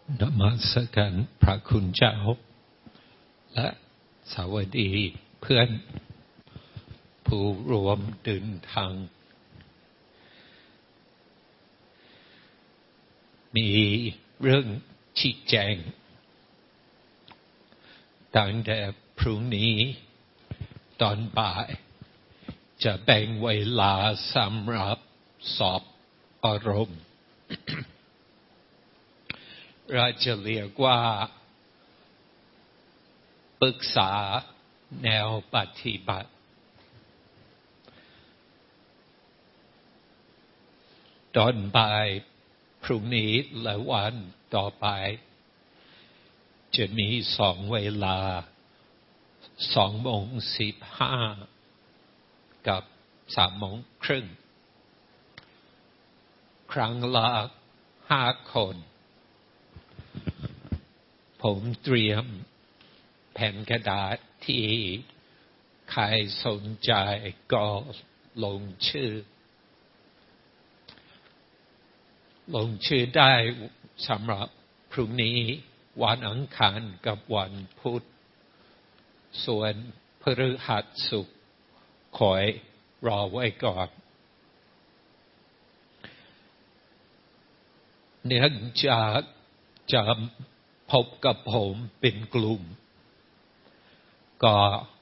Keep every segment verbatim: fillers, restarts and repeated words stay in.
นมัสการพระคุณเจ้าและสวัสดีเพื่อนผู้รวมเดินทางมีเรื่องชี้แจงตั้งแต่พรุ่งนี้ตอนบ่ายจะแบ่งเวลาสำหรับสอบอารมณ์เราจะเรียกว่าปรึกษาแนวปฏิบัติตอนบ่ายพรุ่งนี้และวันต่อไปจะมีสองเวลาสองโมงสิบห้ากับสามโมงครึ่งครั้งละห้าคนผมเตรียมแผ่นกระดาษที่ใครสนใจก็ลงชื่อลงชื่อได้สำหรับพรุ่งนี้วันอังคารกับวันพุธส่วนพฤหัสศุกร์คอยรอไว้ก่อนเนื่องจากจะพบกับผมเป็นกลุ่มก็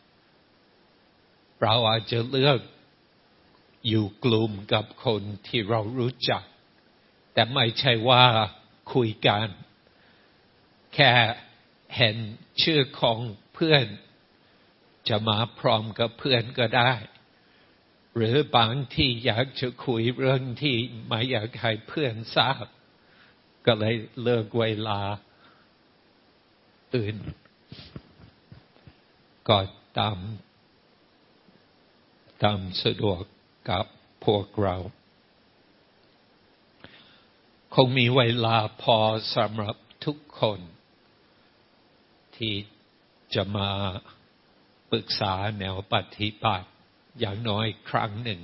เราอาจจะเลือกอยู่กลุ่มกับคนที่เรารู้จักแต่ไม่ใช่ว่าคุยกันแค่เห็นชื่อของเพื่อนจะมาพร้อมกับเพื่อนก็ได้หรือบางที่อยากจะคุยเรื่องที่ไม่อยากให้เพื่อนทราบก็เลยเลือกเวลาอื่นก็ตามตามสะดวกกับพวกเราคงมีเวลาพอสำหรับทุกคนที่จะมาปรึกษาแนวปฏิบัติอย่างน้อยครั้งหนึ่ง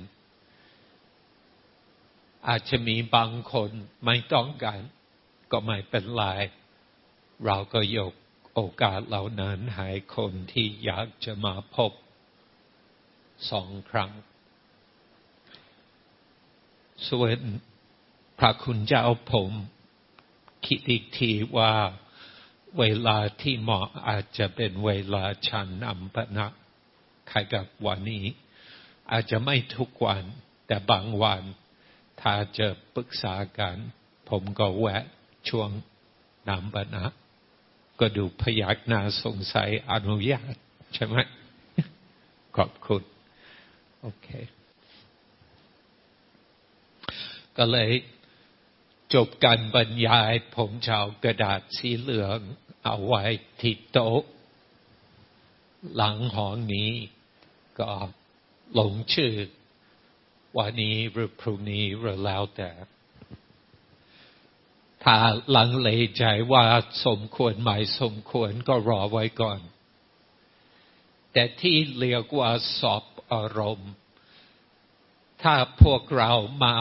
อาจจะมีบางคนไม่ต้องการก็ไม่เป็นไรเราก็ยกโอกาสเหล่านั้นให้คนที่อยากจะมาพบสองครั้งส่วนพระคุณเจ้าผมคิดอีกทีว่าเวลาที่เหมาะอาจจะเป็นเวลาฉันอัมปนะคล้ายกับวันนี้อาจจะไม่ทุกวันแต่บางวันถ้าจะปรึกษากันผมก็แวะช่วงอัมปนะก็ดูพยักหน้าสงสัยอนุญาตใช่ไหมขอบคุณโอเคก็เลยจบการบรรยายผมจะเอากระดาษสีเหลืองเอาไว้ที่โต๊ะหลังห้องนี้ก็ลงชื่อวันนี้หรือพรุ่งนี้หรือแล้วแต่ถ้าลังเลใจว่าสมควรไม่สมควรก็รอไว้ก่อนแต่ที่เรียกว่าสอบอารมณ์ถ้าพวกเรามา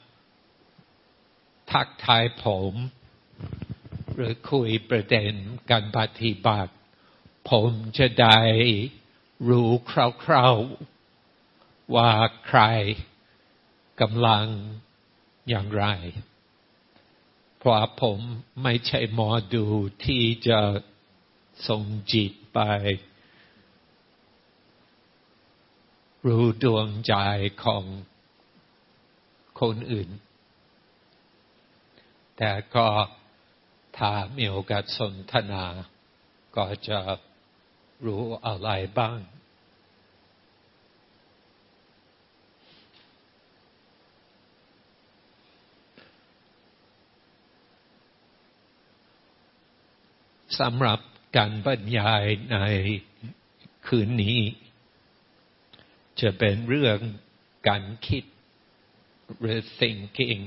ทักทายผมหรือคุยประเด็นการปฏิบัติผมจะได้รู้คร่าวๆว่าใครกำลังอย่างไรเพราะผมไม่ใช่หมอดูที่จะส่งจิตไปรู้ดวงใจของคนอื่นแต่ก็ถ้ามีโอกาสสนทนาก็จะรู้อะไรบ้างสำหรับการบรรยายในคืนนี้จะเป็นเรื่องการคิดหรือ thinking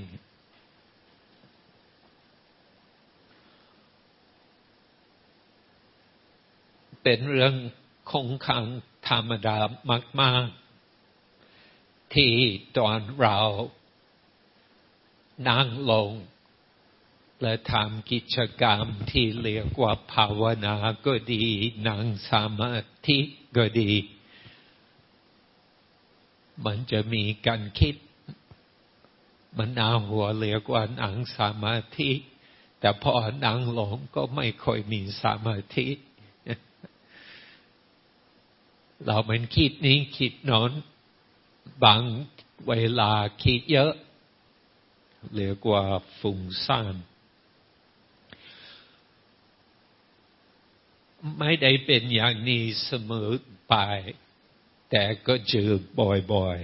เป็นเรื่องคงค้างธรรมดามากๆที่ตอนเรานั่งลงและทำกิจกรรมที่เรียกว่าภาวนาก็ดีนั่งสมาธิก็ดีมันจะมีการคิดมันน่าหัวเรียกว่านั่งสมาธิแต่พอนั่งลงก็ไม่ค่อยมีสมาธิเรามันคิดนี้คิดโน้นบางเวลาคิดเยอะเรียกว่าฟุ้งซ่านไม่ได้เป็นอย่างนี้เสมอไปแต่ก็เจอบ่อย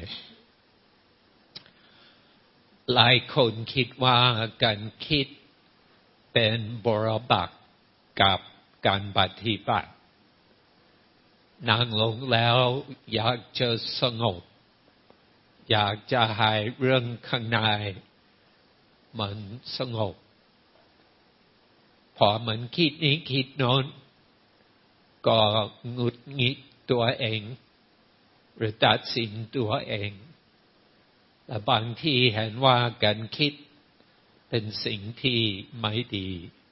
ๆหลายคนคิดว่าการคิดเป็นบรบักกับการปฏิบัตินั่งลงแล้วอยากจะสงบอยากจะให้เรื่องข้างในมันสงบพอมันคิดนี้คิดโน้นก็หงุดหงิดตัวเองหรือตัดสินตัวเองและบางทีเห็นว่าการคิดเป็นสิ่งที่ไม่ดี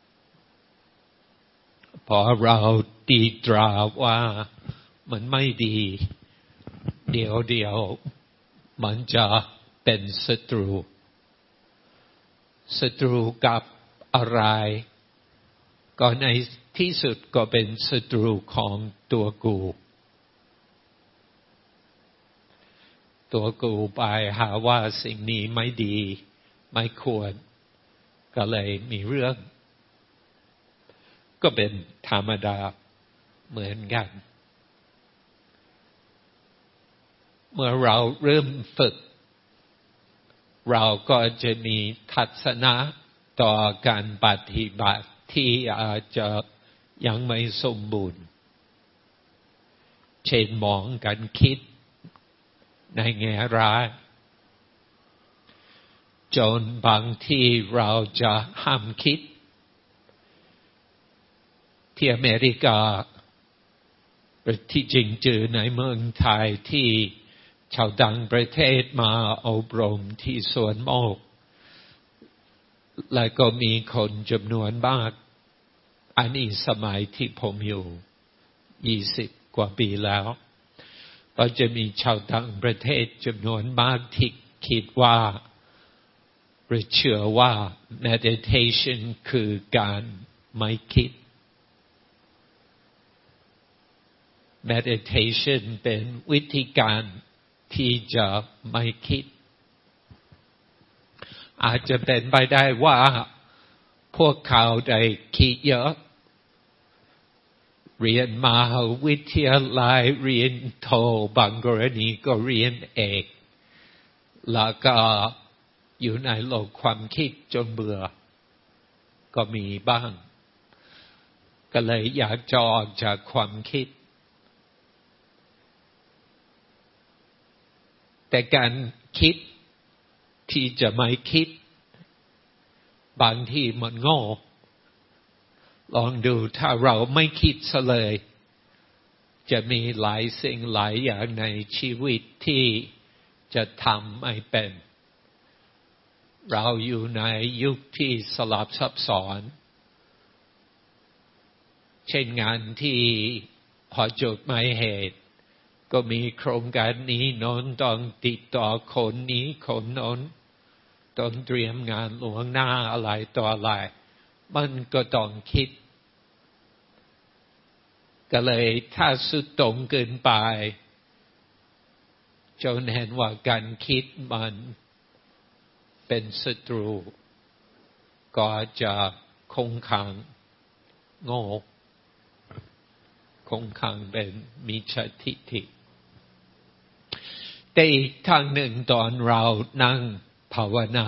พอเราตีตราว่ามันไม่ดีเดี๋ยวเดี๋ยวมันจะเป็นศัตรูศัตรูกับอะไรก็ในที่สุดก็เป็นศัตรูของตัวกูตัวกูไปหาว่าสิ่งนี้ไม่ดีไม่ควรก็เลยมีเรื่องก็เป็นธรรมดาเหมือนกันเมื่อเราเริ่มฝึกเราก็จะมีทัศนะต่อการปฏิบัติที่อาจจะยังไม่สมบูรณ์เช่นมองการคิดในแง่ร้ายจนบางทีเราจะห้ามคิดที่อเมริกาหรือที่จริงเจอในเมืองไทยที่ชาวต่างประเทศมาอบรมที่สวนโมกและก็มีคนจำนวนมากอันนี้สมัยที่ผมอยู่ยี่สิบกว่าปีแล้วก็จะมีชาวต่างประเทศจำนวนมากที่คิดว่าหรือเชื่อว่า meditation คือการไม่คิด meditation เป็นวิธีการที่จะไม่คิดอาจจะเป็นไปได้ว่าพวกเขาได้คิดเยอะเรียนมหาวิทยาลัยเรียนโทบางกรณีก็เรียนเอกแล้วก็อยู่ในโลกความคิดจนเบื่อก็มีบ้างก็เลยอยากจะออกจากความคิดแต่การคิดที่จะไม่คิดบางทีมันโง่ลองดูถ้าเราไม่คิดซะเลยจะมีหลายสิ่งหลายอย่างในชีวิตที่จะทำไม่เป็นเราอยู่ในยุคที่สลับซับซ้อนเช่นงานที่พอจดหมายเหตุก็มีโครงการนี้โน้นต้องติดต่อคนนี้คนโน้นต้องเตรียมงานล่วงหน้าอะไรต่ออะไรมันก็ต้องคิดก็เลยถ้าสุดตรงเกินไปจนเห็นว่าการคิดมันเป็นศัตรูก็จะคงขังโง่คงขังเป็นมิจฉาทิฏฐิแต่อีกทางหนึ่งตอนเรานั่งภาวนา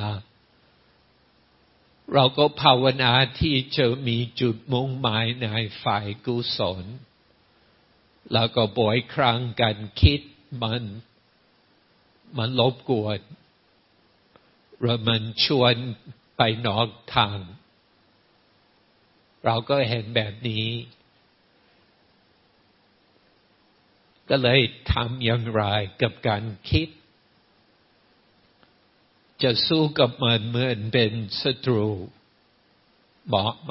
เราก็ภาวนาที่จะมีจุดมุ่งหมายในฝ่ายกุศลแล้วก็บ่อยครั้งการคิดมันมันรบกวนหรือมันชวนไปนอกทางเราก็เห็นแบบนี้ก็เลยทำอย่างไรกับการคิดจะสู้กับมันเหมือนเป็นศัตรูเหมาะไหม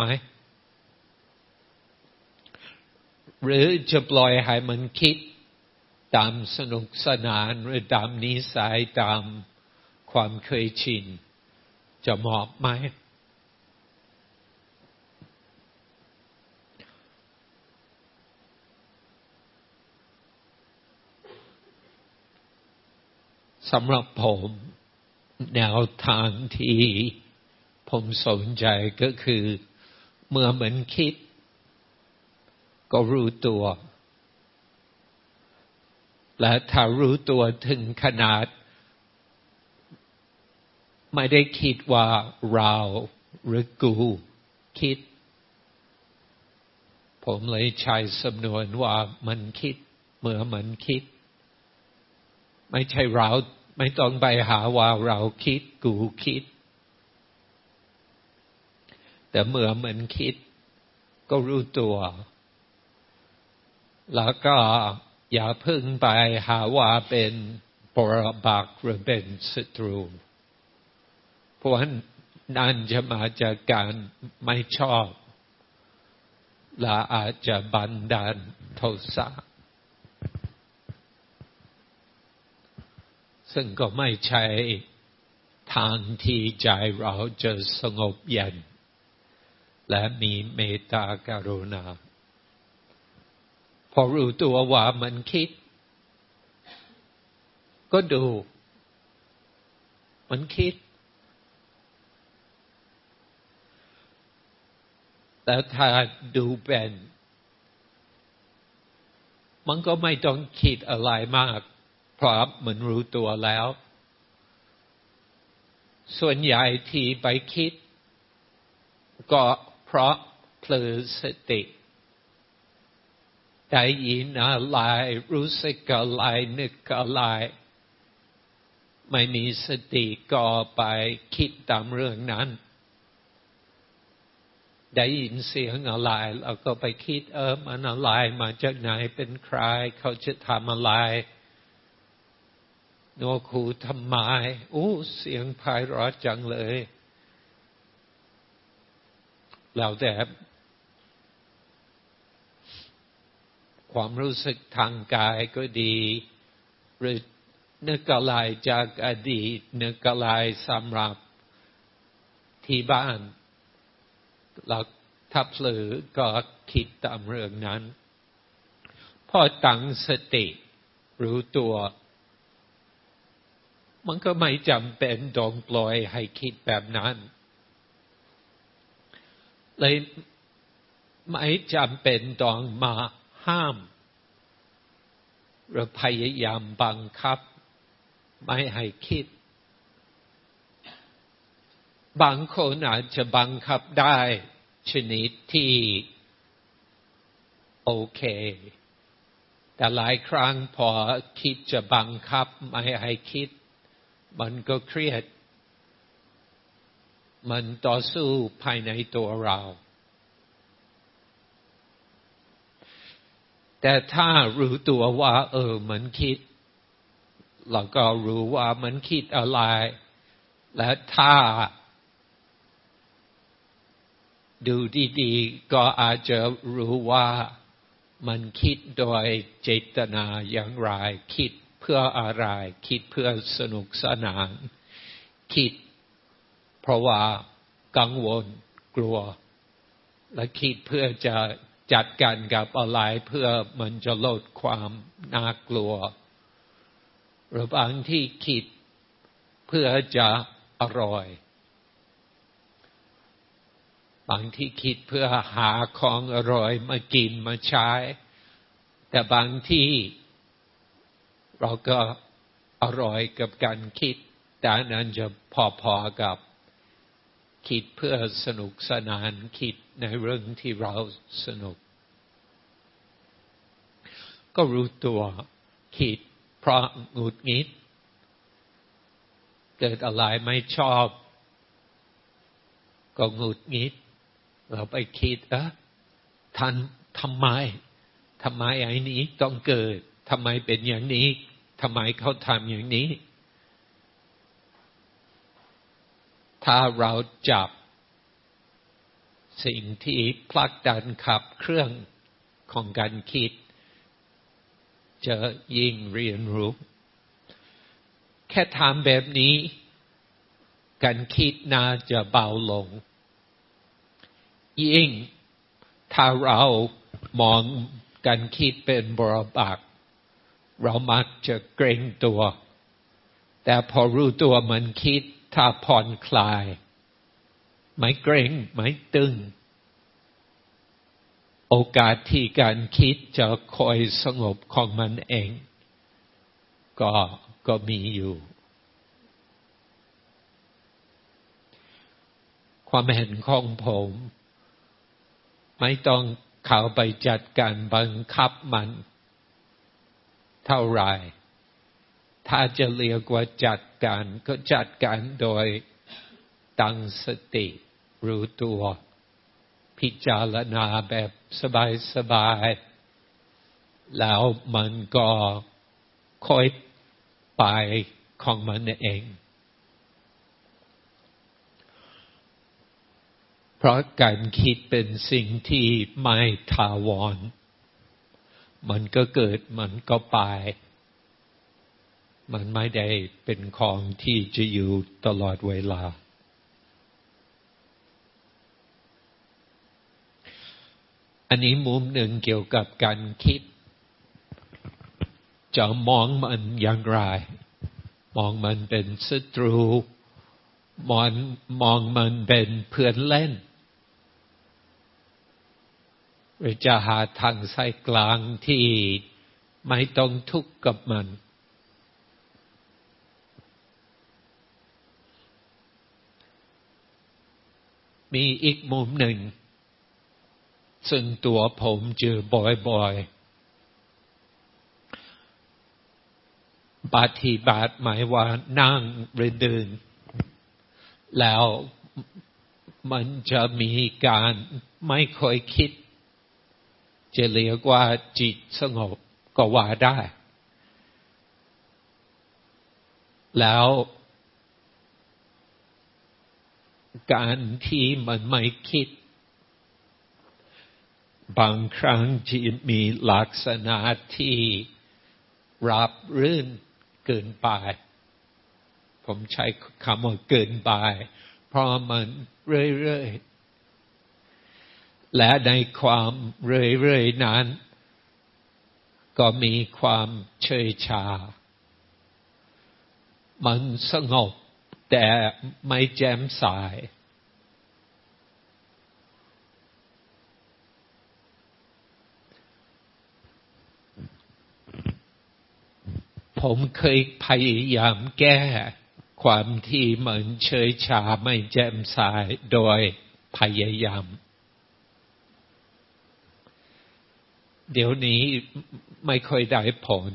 หรือจะปล่อยให้มันคิดตามสนุกสนานหรือตามนิสัยตามความเคยชินจะเหมาะไหมสำหรับผมแนวทางที่ผมสนใจก็คือเมื่อมันคิดก็รู้ตัวและถ้ารู้ตัวถึงขนาดไม่ได้คิดว่าเราหรือกูคิดผมเลยใช้สำนวนว่ามันคิดเมื่อมันคิดไม่ใช่เราไม่ต้องไปหาว่าเราคิดกูคิดแต่เมื่อมันคิดก็รู้ตัวแล้วก็อย่าเพิ่งไปหาว่าเป็นปรปักษ์หรือเป็นศัตรูเพราะนั่นจะมาจากการไม่ชอบและอาจจะบันดาลโทสะซึ่งก็ไม่ใช่ทางที่ใจเราจะสงบเย็นและมีเมตตากรุณาพอรู้ตัวว่ามันคิดก็ดูมันคิดแต่ถ้าดูเป็นมันก็ไม่ต้องคิดอะไรมากเพราะมันรู้ตัวแล้วส่วนใหญ่ที่ไปคิดก็เพราะเผลอสติได้ยินอะไรรู้สึกอะไรนึกอะไรไม่มีสติก็ไปคิดตามเรื่องนั้นได้ยินเสียงอะไรแล้วก็ไปคิดเออมันอะไรมาจากไหนเป็นใครเขาจะทำอะไรโนคูทำไมอู้เสียงไพเราะจังเลยแล้วแต่ความรู้สึกทางกายก็ดีหรือนึกอะไรจากอดีตนึกอะไรสำหรับที่บ้านแล้วถ้าเผลอก็คิดตามเรื่องนั้นพอตั้งสติรู้ตัวมันก็ไม่จำเป็นต้องปล่อยให้คิดแบบนั้นเลยไม่จำเป็นต้องมาห้ามหรือพยายามบังคับไม่ให้คิดบางคนอาจจะบังคับได้ชนิดที่โอเคแต่หลายครั้งพอคิดจะบังคับไม่ให้คิดมันก็เครียดมันต่อสู้ภายในตัวเราแต่ถ้ารู้ตัวว่าเออมันคิดเราก็รู้ว่ามันคิดอะไรและถ้าดูดีๆก็อาจจะรู้ว่ามันคิดโดยเจตนาอย่างไรคิดเพื่ออะไรคิดเพื่อสนุกสนานคิดเพราะว่ากังวลกลัวและคิดเพื่อจะจัดการกับอะไรเพื่อมันจะลดความน่ากลัวหรือบางที่คิดเพื่อจะอร่อยบางที่คิดเพื่อหาของอร่อยมากินมาใช้แต่บางที่เราก็อร่อยกับการคิดแต่นั้นจะพอๆกับคิดเพื่อสนุกสนานคิดในเรื่องที่เราสนุกก็รู้ตัวคิดเพราะหงุดหงิดเกิดอะไรไม่ชอบก็หงุดหงิดเราไปคิดเอ๊ะท่านทำไมทำไมไอ้นี้ต้องเกิดทำไมเป็นอย่างนี้ทำไมเขาทำอย่างนี้ถ้าเราจับสิ่งที่ผลักดันขับเครื่องของการคิดจะยิ่งเรียนรู้แค่ทำแบบนี้การคิดน่าจะเบาลงยิ่งถ้าเรามองการคิดเป็นบรบักเรามักจะเกรงตัวแต่พอรู้ตัวมันคิดถ้าผ่อนคลายไม่เกรงไม่ตึงโอกาสที่การคิดจะคอยสงบของมันเองก็ก็มีอยู่ความเห็นของผมไม่ต้องเข้าไปจัดการบังคับมันเท่าไหร่ถ้าจะเรียกว่าจัดการก็จัดการโดยตั้งสติรู้ตัวพิจารณาแบบสบายๆแล้วมันก็ค่อยไปของมันเองเพราะการคิดเป็นสิ่งที่ไม่ถาวรมันก็เกิดมันก็ไปมันไม่ได้เป็นของที่จะอยู่ตลอดเวลาอันนี้มุมหนึ่งเกี่ยวกับการคิดจะมองมันอย่างไรมองมันเป็นศัตรูมองมองมันเป็นเพื่อนเล่นหรือจะหาทางสายกลางที่ไม่ต้องทุกข์กับมันมีอีกมุมหนึ่งซึ่งตัวผมเจอบ่อยๆปฏิบัติหมายว่านั่งหรือเดินแล้วมันจะมีการไม่ค่อยคิดจะเรียกว่าจิตสงบก็ว่าได้แล้วการที่มันไม่คิดบางครั้งที่มีลักษณะที่ราบรื่นเกินไปผมใช้คำว่าเกินไปเพราะมันเรื่อยๆและในความเรื่อยๆนั้นก็มีความเฉยชามันสงบแต่ไม่แจ่มใสผมเคยพยายามแก้ความที่มันเฉยชาไม่แจ่มใสโดยพยายามเดี๋ยวนี้ไม่ค่อยได้ผล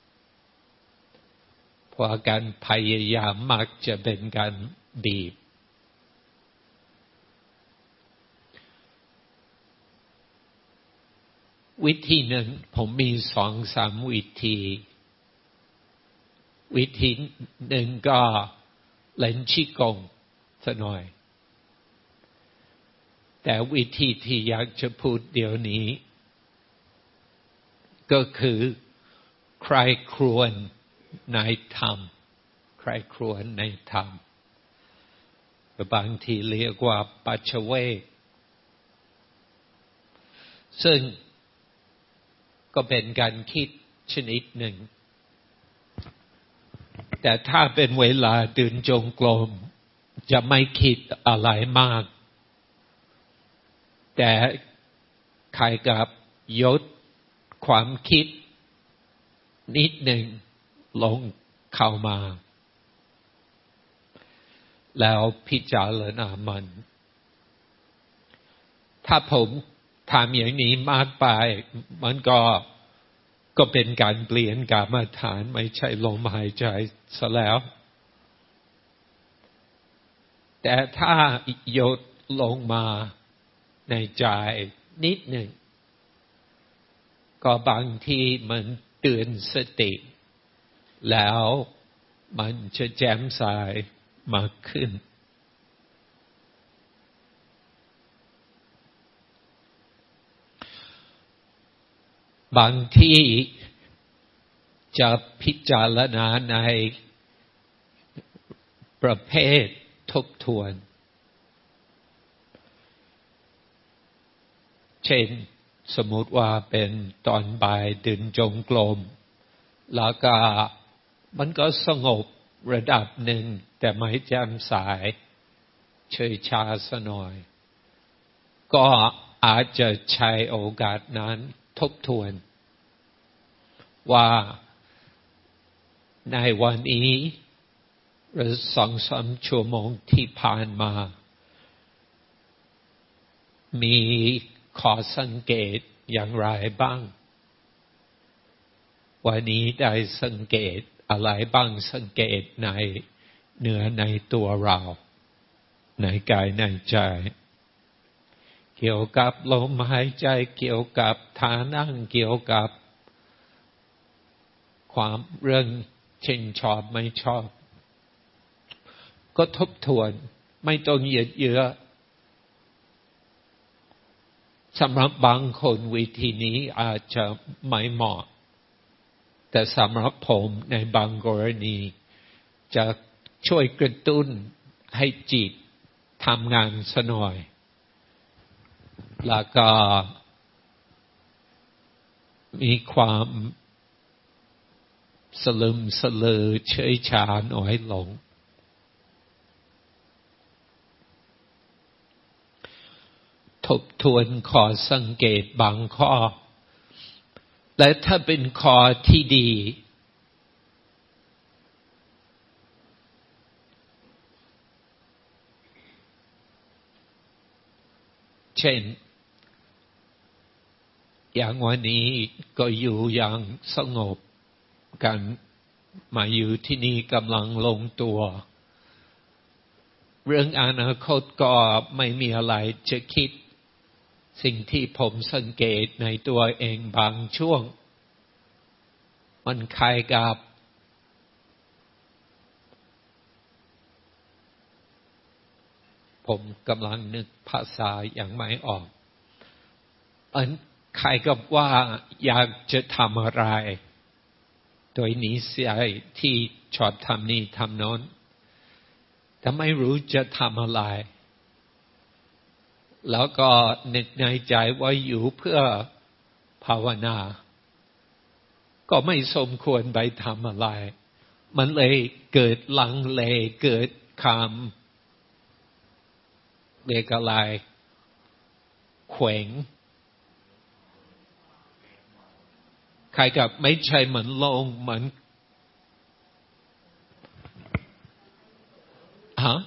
เพราะการพยายามมักจะเป็นการบีบวิธีหนึ่งผมมีสองสามวิธีวิธีหนึ่งก็เล่นชิกงสักหน่อยแต่วิธีที่อยากจะพูดเดี๋ยวนี้ก็คือใครครวญในธรรมใครครวญในธรรมบางทีเรียกว่าปัจเจเวกซึ่งก็เป็นการคิดชนิดหนึ่งแต่ถ้าเป็นเวลาเดินจงกรมจะไม่คิดอะไรมากแต่ใครกับยศความคิดนิดหนึ่งลงเข้ามาแล้วพิจารณามันถ้าผมทำอย่างนี้มากไปมันก็ก็เป็นการเปลี่ยนกรรมฐานไม่ใช่ลมหายใจซะแล้วแต่ถ้าหยดลงมาในใจนิดหนึ่งก็บางทีมันเตือนสติแล้วมันจะแจ่มใสมากขึ้นบางที่จะพิจารณาในประเภททบทวนเช่นสมมติว่าเป็นตอนบ่ายเดินจงกรมแล้วก็มันก็สงบระดับหนึ่งแต่ไม่แจ่มใสเฉยชาซะหน่อยก็อาจจะใช้โอกาสนั้นทบทวนว่าในวันนี้หรือสองสามชั่วโมงที่ผ่านมามีข้อสังเกตอย่างไรบ้างวันนี้ได้สังเกตอะไรบ้างสังเกตในเนื้อในตัวเราในกายในใจเกี่ยวกับลมหายใจเกี่ยวกับท่านั่งเกี่ยวกับความเรื่องเช่นชอบไม่ชอบก็ทบทวนไม่ต้องเหยียดเยื้อสำหรับบางคนวิธีนี้อาจจะไม่เหมาะแต่สำหรับผมในบางกรณีจะช่วยกระตุ้นให้จิตทำงานซะหน่อยแล้วก็มีความสลึมสลือเฉยชาน้อยลงทบทวนข้อสังเกตบางข้อและถ้าเป็นข้อที่ดีเช่นอย่างวันนี้ก็อยู่อย่างสงบกันมาอยู่ที่นี่กำลังลงตัวเรื่องอนาคตก็ไม่มีอะไรจะคิดสิ่งที่ผมสังเกตในตัวเองบางช่วงมันคล้ายกับผมกำลังนึกภาษาอย่างไม่ออกอันคล้ายกับว่าอยากจะทำอะไรโดยนิสัยที่ชอบทำนี่ทำโน้นแต่ไม่รู้จะทำอะไรแล้วก็นึกในใจว่าอยู่เพื่อภาวนาก็ไม่สมควรไปทำอะไรมันเลยเกิดลังเลเกิดคำเรียกอะไรแขวงใครกับไม่ใช่เหมือนลงเหมือนฮะ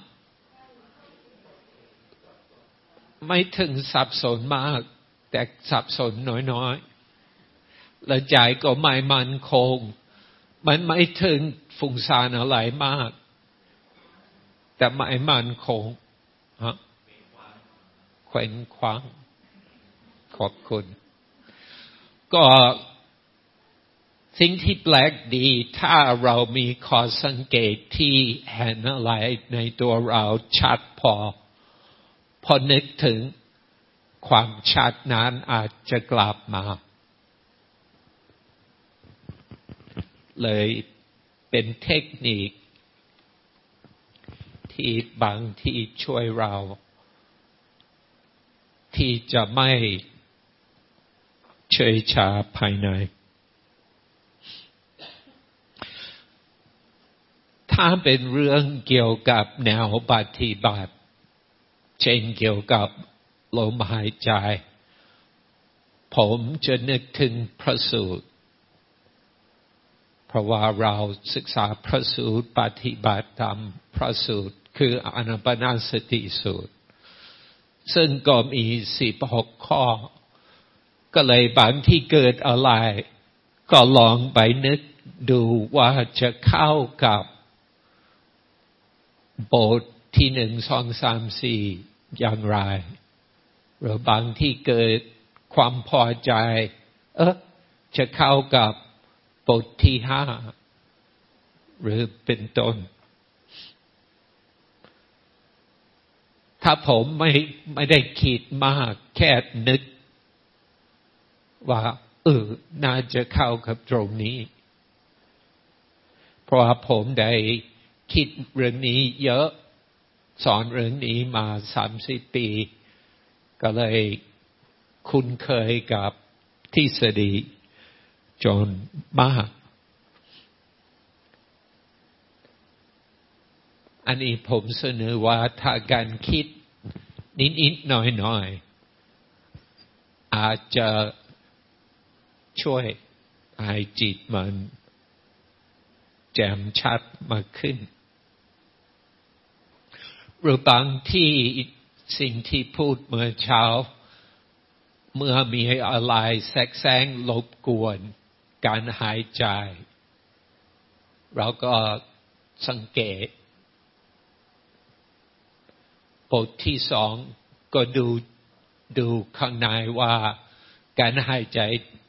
ไม่ถึงสับสนมากแต่สับสนน้อยๆและใจก็ไม่มั่นคงมันไม่ถึงฟุ้งซ่านอะไรมากแต่ไม่มั่นคงฮะแขวนคว้างขอบคุณก็สิ่งที่แปลกดีถ้าเรามีข้อสังเกตที่เห็นอะไรในตัวเราชัดพอพอนึกถึงความชัดนั้นอาจจะกลับมาเลยเป็นเทคนิคที่บางที่ช่วยเราที่จะไม่เฉยชาภายในถ้าเป็นเรื่องเกี่ยวกับแนวปฏิบัติเช่นเกี่ยวกับลมหายใจผมจะนึกถึงพระสูตรเพราะว่าเราศึกษาพระสูตรปฏิบัติตามพระสูตรคืออานาปานสติสูตรซึ่งก็มีสิบหกข้อก็เลยบางที่เกิดอะไรก็ลองไปนึกดูว่าจะเข้ากับบทที่หนึ่งสองสามสี่อย่างไรหรือบางที่เกิดความพอใจเออจะเข้ากับบทที่ห้าหรือเป็นต้นถ้าผมไม่ไม่ได้คิดมากแค่นึกว่าเออน่าจะเข้ากับตรงนี้เพราะว่าผมได้คิดเรื่องนี้เยอะสอนเรื่องนี้มาสามสิบปีก็เลยคุ้นเคยกับทฤษฎีจนมากอันนี้ผมเสนอว่าถ้าการคิดนิดๆหน่อยๆอาจจะช่วยให้จิตมันแจ่มชัดมากขึ้นหรือบางที่สิ่งที่พูดเมื่อเช้าเมื่อมีอะไรแทรกแซงรบกวนการหายใจเราก็สังเกตบทที่สองก็ดูดูข้างในว่าการหายใจ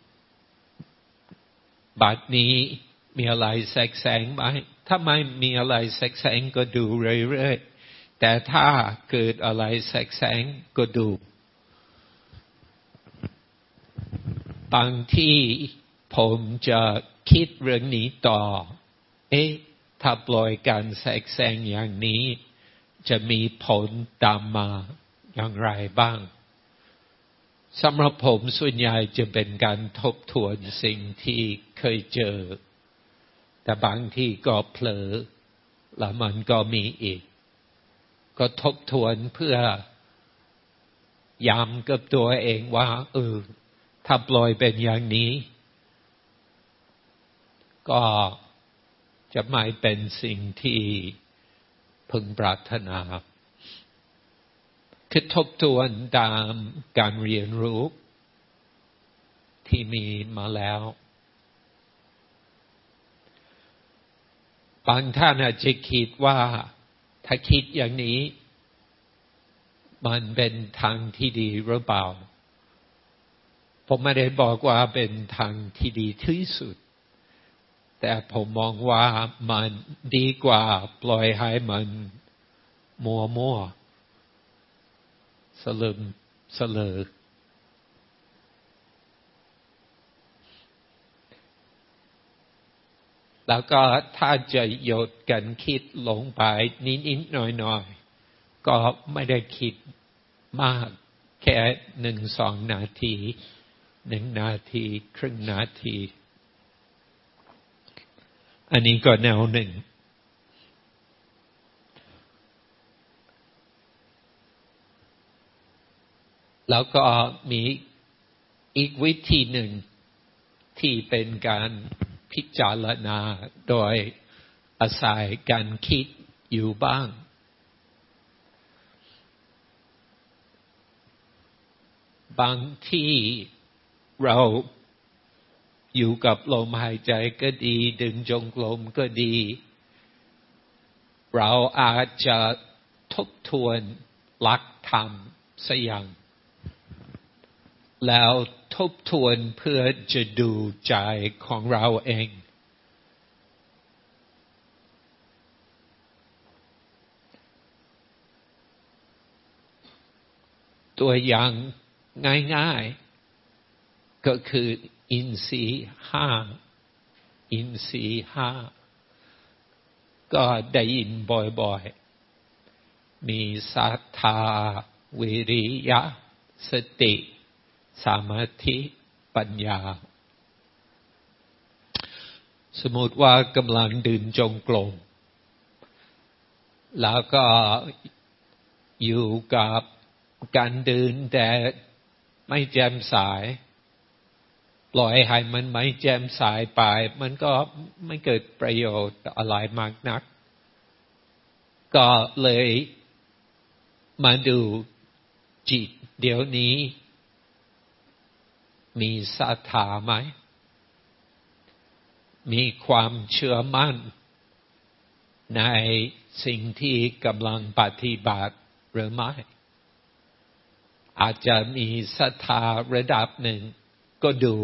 บัดนี้มีอะไรแทรกแซงไหมถ้าไม่มีอะไรแทรกแซงก็ดูเรื่อยๆแต่ถ้าเกิดอะไรแทรกแซงก็ดูบางที่ผมจะคิดเรื่องนี้ต่อเอ๊ะถ้าปล่อยการแทรกแซงอย่างนี้จะมีผลตามมาอย่างไรบ้างสำหรับผมส่วนใหญ่จะเป็นการทบทวนสิ่งที่เคยเจอแต่บางที่ก็เผลอแล้วมันก็มีอีกก็ทบทวนเพื่อย้ำกับตัวเองว่าเออถ้าปล่อยเป็นอย่างนี้ก็จะไม่เป็นสิ่งที่พึงปรารถนาคือทบทวนตามการเรียนรู้ที่มีมาแล้วบางท่านอาจจะคิดว่าถ้าคิดอย่างนี้มันเป็นทางที่ดีหรือเปล่าผมไม่ได้บอกว่าเป็นทางที่ดีที่สุดแต่ผมมองว่ามันดีกว่าปล่อยให้มันมัวมัวสลึมสลือแล้วก็ถ้าจะหยุดกันคิดลงไปนิดๆหน่อยๆก็ไม่ได้คิดมากแค่หนึ่งสองนาทีหนึ่งนาทีครึ่งนาทีอันนี้ก็แนวหนึ่งแล้วก็มีอีกวิธีหนึ่งที่เป็นการพิจารณาโดยอาศัยการคิดอยู่บ้างบางที่เราอยู่กับลมหายใจก็ดีดึงจงกรมก็ดีเราอาจจะทบทวนหลักธรรมสักอย่างแล้วทบทวนเพื่อจะดูใจของเราเองตัวอย่างง่ายๆก็คืออินทรีย์ห้าอินทรีย์ห้าก็ได้ยินบ่อยๆมีศรัทธาวิริยะสติสมาธิปัญญาสมมติว่ากำลังเดินจงกรมแล้วก็อยู่กับการเดินแต่ไม่แจ่มใสปล่อยให้มันไม่แจ่มใสไปมันก็ไม่เกิดประโยชน์อะไรมากนักก็เลยมาดูจิตเดี๋ยวนี้มีศรัทธาไหมมีความเชื่อมั่นในสิ่งที่กำลังปฏิบัติหรือไม่อาจจะมีศรัทธาระดับหนึ่งก็ดู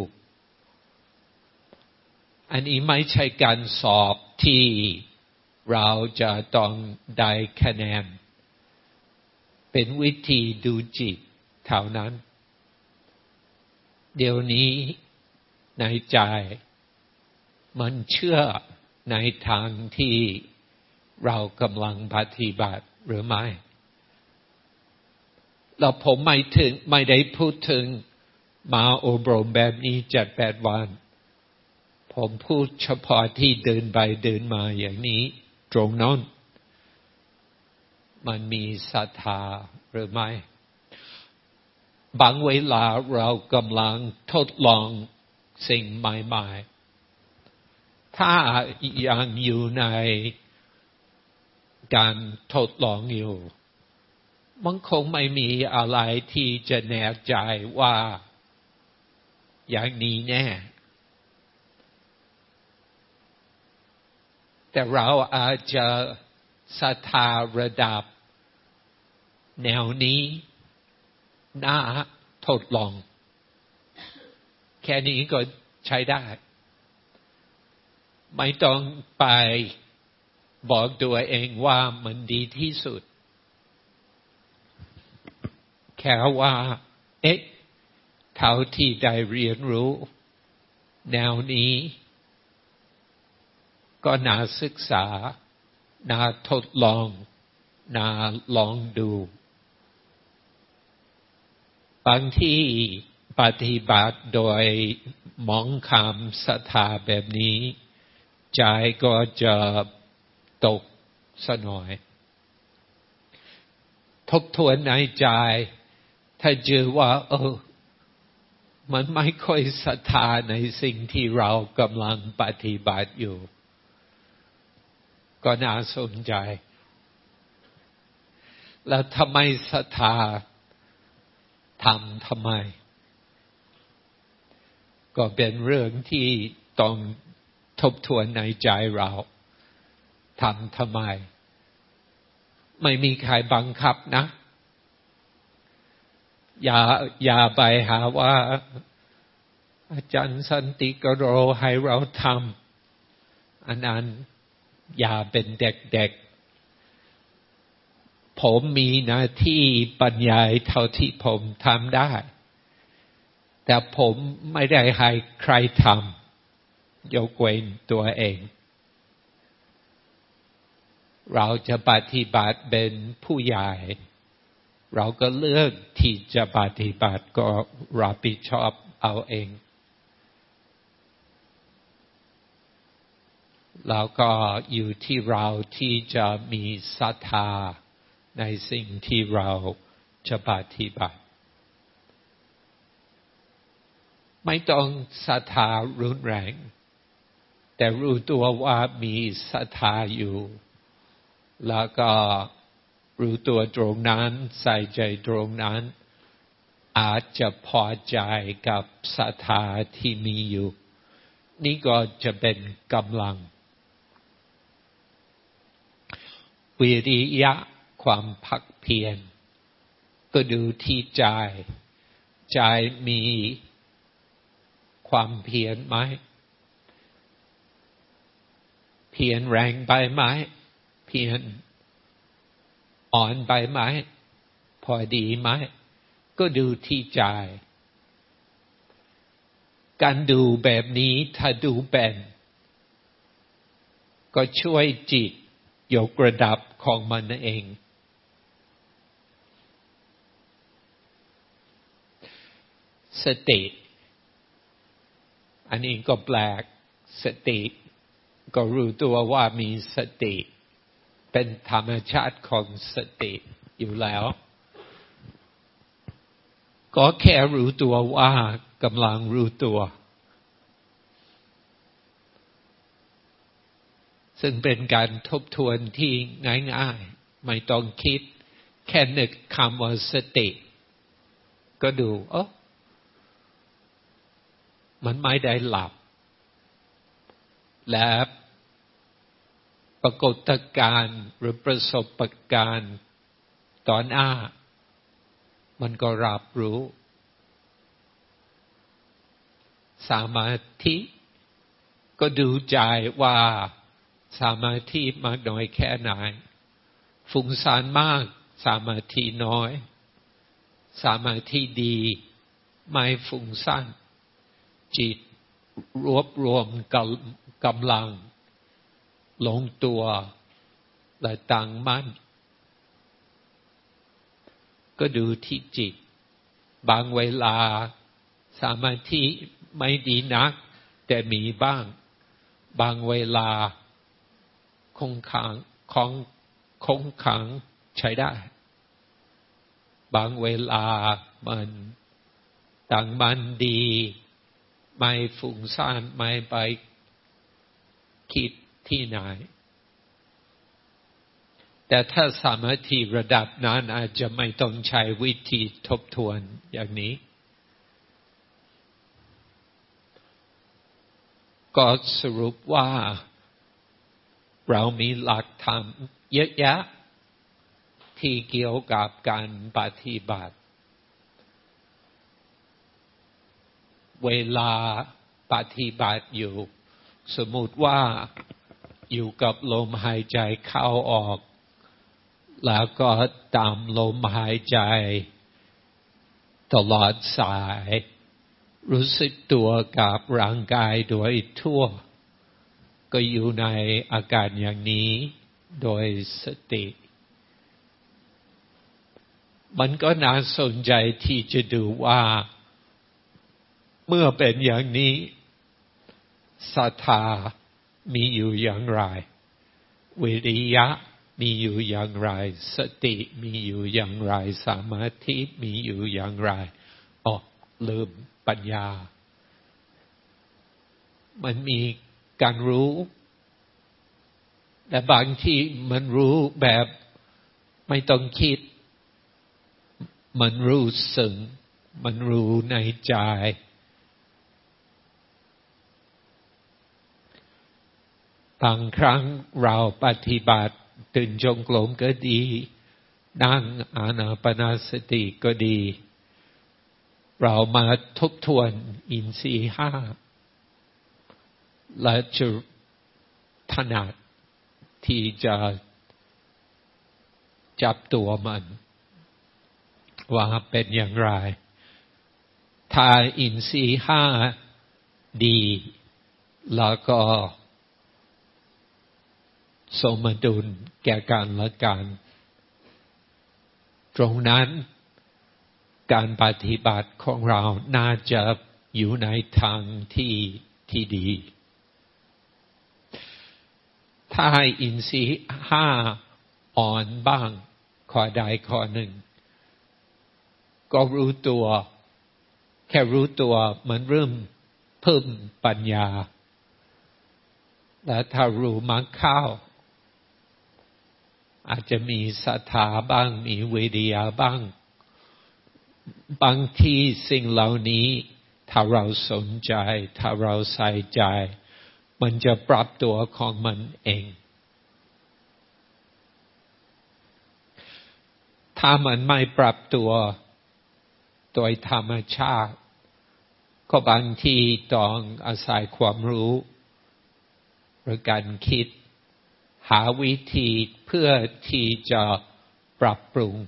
อันนี้ไม่ใช่การสอบที่เราจะต้องได้คะแนนเป็นวิธีดูจิตเท่านั้นเดี๋ยวนี้ในใจมันเชื่อในทางที่เรากำลังปฏิบัติหรือไม่แล้วผมไม่ถึงไม่ได้พูดถึงมาอบรมแบบนี้เจ็ดแปดวันผมพูดเฉพาะที่เดินไปเดินมาอย่างนี้ตรงนั้นมันมีศรัทธาหรือไม่บางเวลาเรากำลังทดลองสิ่งใหม่ๆถ้ายังอยู่ในการทดลองอยู่มันคงไม่มีอะไรที่จะแน่ใจว่าอย่างนี้แน่แต่เราอาจจะศรัทธาระดับแนวนี้น่าทดลองแค่นี้ก็ใช้ได้ไม่ต้องไปบอกตัวเองว่ามันดีที่สุดแค่ว่าเอ๊ะเท่าที่ได้เรียนรู้แนวนี้ก็น่าศึกษาน่าทดลองน่าลองดูบางที่ปฏิบัติโดยมองข้ามศรัทธาแบบนี้ใจก็จะตกสะหน่อยทบทวนในใจถ้าเจอว่าเออมันไม่ค่อยศรัทธาในสิ่งที่เรากำลังปฏิบัติอยู่ก็น่าสนใจแล้วทำไมศรัทธาทำทำไมก็เป็นเรื่องที่ต้องทบทวนในใจเราทำทำไมไม่มีใครบังคับนะอย่าอย่าไปหาว่าอาจารย์สันติกโรให้เราทำอันนั้นอย่าเป็นเด็กๆผมมีหน้าที่บรรยายเท่าที่ผมทำได้แต่ผมไม่ได้ให้ใครทำยกเว้นตัวเองเราจะปฏิบัติเป็นผู้ใหญ่เราก็เลือกที่จะปฏิบัติก็รับผิดชอบเอาเองแล้วก็อยู่ที่เราที่จะมีศรัทธาในสิ่งที่เราจะปฏิบัติไม่ต้องศรัทธารุนแรงแต่รู้ตัวว่ามีศรัทธาอยู่แล้วก็รู้ตัวตรงนั้นใส่ใจตรงนั้นอาจจะพอใจกับศรัทธาที่มีอยู่นี่ก็จะเป็นกำลังวิริยะความภาคเพียรก็ดูที่ใจใจมีความเพียรไหมเพียรแรงไปไหมเพียรอ่อนไปไหมพอดีไหมก็ดูที่ใจการดูแบบนี้ถ้าดูเป็นก็ช่วยจิตยกระดับของมันเองสติอันนี้ก็แปลกสติก็รู้ตัวว่ามีสติเป็นธรรมชาติของสติอยู่แล้วก็แค่รู้ตัวว่ากำลังรู้ตัวซึ่งเป็นการทบทวนที่ง่ายๆไม่ต้องคิดแค่นึกคำว่าสติก็ดูเออมันไม่ได้หลับและปรากฏการณ์หรือประสบการณ์ตอนหน้ามันก็รับรู้สมาธิก็ดูใจว่าสมาธิมากน้อยแค่ไหนฟุ้งซ่านมากสมาธิน้อยสมาธิดีไม่ฟุ้งซ่านจิตรวบรวมกำลังลงตัวและตั้งมั่นก็ดูที่จิตบางเวลาสมาธิไม่ดีนักแต่มีบ้างบางเวลาคงขังคงคงขังใช้ได้บางเวลามันตั้งมั่นดีไม่ฟุ้งซ่านไม่ไปคิดที่ไหนแต่ถ้าสมาธิระดับนั้นอาจจะไม่ต้องใช้วิธีทบทวนอย่างนี้ก็สรุปว่าเรามีหลักธรรมเยอะแยะที่เกี่ยวกับการปฏิบัติเวลาปฏิบัติอยู่สมมุติว่าอยู่กับลมหายใจเข้าออกแล้วก็ตามลมหายใจตลอดสายรู้สึกตัวกับร่างกายโดยทั่วก็อยู่ในอาการอย่างนี้โดยสติมันก็น่าสนใจที่จะดูว่าเมื่อเป็นอย่างนี้ศรัทธามีอยู่อย่างไรวิริยะมีอยู่อย่างไรสติมีอยู่อย่างไรสมาธิมีอยู่อย่างไรอ๋อลืมปัญญามันมีการรู้แต่บางทีมันรู้แบบไม่ต้องคิดมันรู้สึกมันรู้ในใจบางครั้งเราปฏิบัติตื่นจงกรมก็ดีนั่งอานาปานสติก็ดีเรามาทบทวนอินทรีย์ห้าและจะถนัดที่จะจับตัวมันว่าเป็นอย่างไรถ้าอินทรีย์ห้าดีแล้วก็สมดุลแก่กันและกันตรงนั้นการปฏิบัติของเราน่าจะอยู่ในทางที่ที่ดีถ้าอินทรีย์ห้าอ่อนบ้างข้อใดข้อหนึ่งก็รู้ตัวแค่รู้ตัวมันเริ่มเพิ่มปัญญาและถ้ารู้มากเข้าอาจจะมีศรัทธาบ้างมีวิริยะบ้างบางทีสิ่งเหล่านี้ถ้าเราสนใจถ้าเราใส่ใจมันจะปรับตัวของมันเองถ้ามันไม่ปรับตัวโดยธรรมชาติก็บางทีต้องอาศัยความรู้หรือการคิดหาวิธีเพื่อที่จะปรับปรุง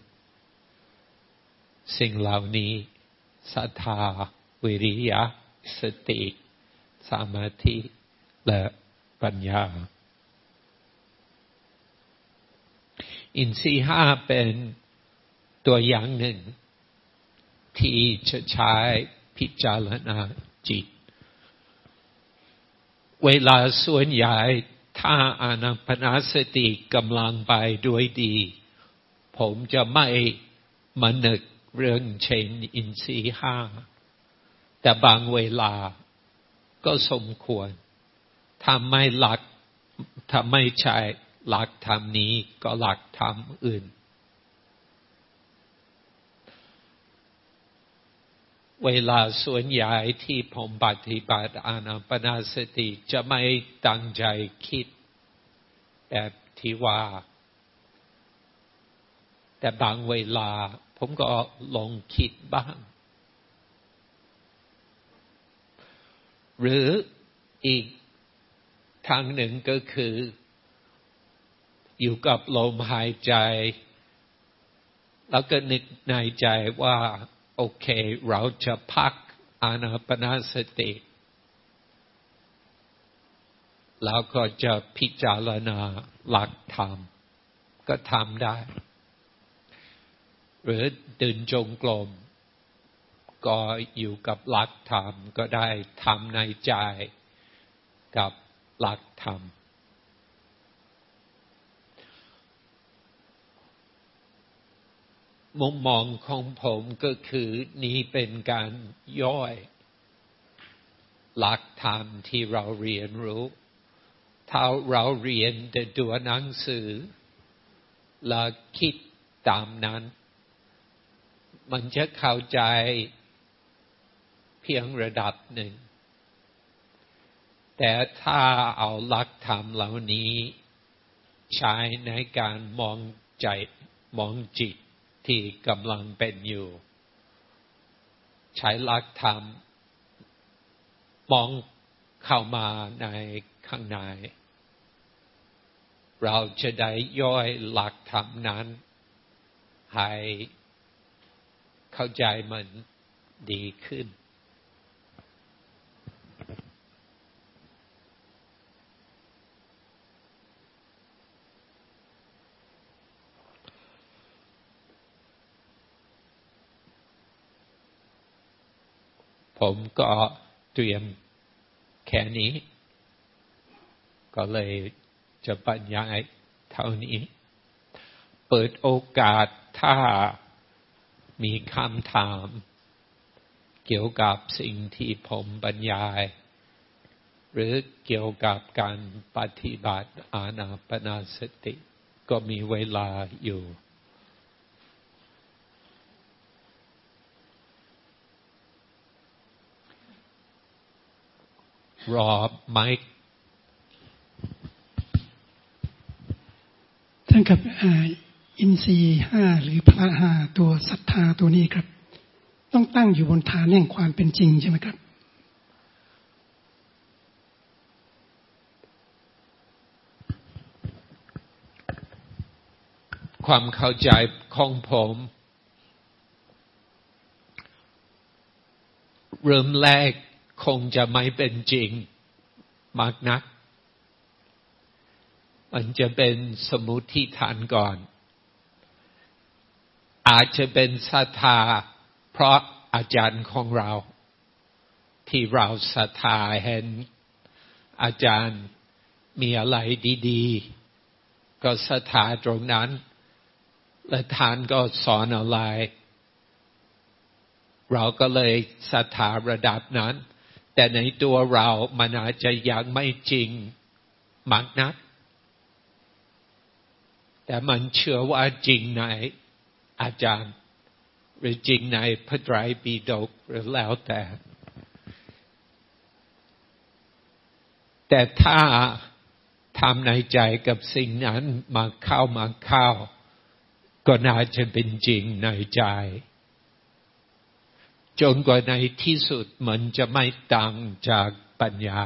สิ่งเหล่านี้ศรัทธาวิริยะสติสมาธิและปัญญาอินทรีย์ห้าเป็นตัวอย่างหนึ่งที่จะใช้พิจารณาจิตเวลาส่วนใหญ่ถ้าอานาปานสติกำลังไปด้วยดีผมจะไม่มานึกเรื่องเช่นอินทรีย์ห้าแต่บางเวลาก็สมควรถ้าไม่หลักถ้าไม่ใช่หลักธรรมนี้ก็หลักธรรมอื่นเวลาส่วนใหญ่ที่ผมปฏิบัติอานาปานสติจะไม่ตั้งใจคิดแบบที่ว่าแต่บางเวลาผมก็ลองคิดบ้างหรืออีกทางหนึ่งก็คืออยู่กับลมหายใจแล้วก็นึกในใจว่าโอเคเราจะพักอานาปานสติแล้วก็จะพิจารณาหลักธรรมก็ทำได้หรือเดินจงกรมก็อยู่กับหลักธรรมก็ได้ทำในใจกับหลักธรรมมุมมองของผมก็คือนี้เป็นการย่อยหลักธรรมที่เราเรียนรู้ถ้าเราเรียนแต่ตัวหนังสือแล้วคิดตามนั้นมันจะเข้าใจเพียงระดับหนึ่งแต่ถ้าเอาหลักธรรมเหล่านี้ใช้ในการมองใจมองจิตที่กำลังเป็นอยู่ใช้หลักธรรมมองเข้ามาในข้างในเราจะได้ย่อยหลักธรรมนั้นให้เข้าใจมันดีขึ้นผมก็เตรียมแค่นี้ก็เลยจะบรรยายเท่านี้เปิดโอกาสถ้ามีคำถามเกี่ยวกับสิ่งที่ผมบรรยายหรือเกี่ยวกับการปฏิบัติอานาปานสติก็มีเวลาอยู่รอไมค์ท่านครับอินทรีย์ห้าหรือพละห้าตัวศรัทธาตัวนี้ครับต้องตั้งอยู่บนฐานแห่งความเป็นจริงใช่ไหมครับความเข้าใจของผมเริ่มแรกคงจะไม่เป็นจริงมากนักมันจะเป็นสมมุติฐานก่อนอาจจะเป็นศรัทธาเพราะอาจารย์ของเราที่เราศรัทธาเห็นอาจารย์มีอะไรดีๆก็ศรัทธาตรงนั้นและท่านก็สอนอะไรเราก็เลยศรัทธาระดับนั้นแต่ในตัวเรามันอาจจะยังไม่จริงมากนักแต่มันเชื่อว่าจริงในอาจารย์หรือจริงในพระไตรปิฎกหรือแล้วแต่แต่ถ้าทำในใจกับสิ่งนั้นมาเข้ามาเข้าก็น่าจะเป็นจริงในใจจนกว่าในที่สุดมันจะไม่ต่างจากปัญญา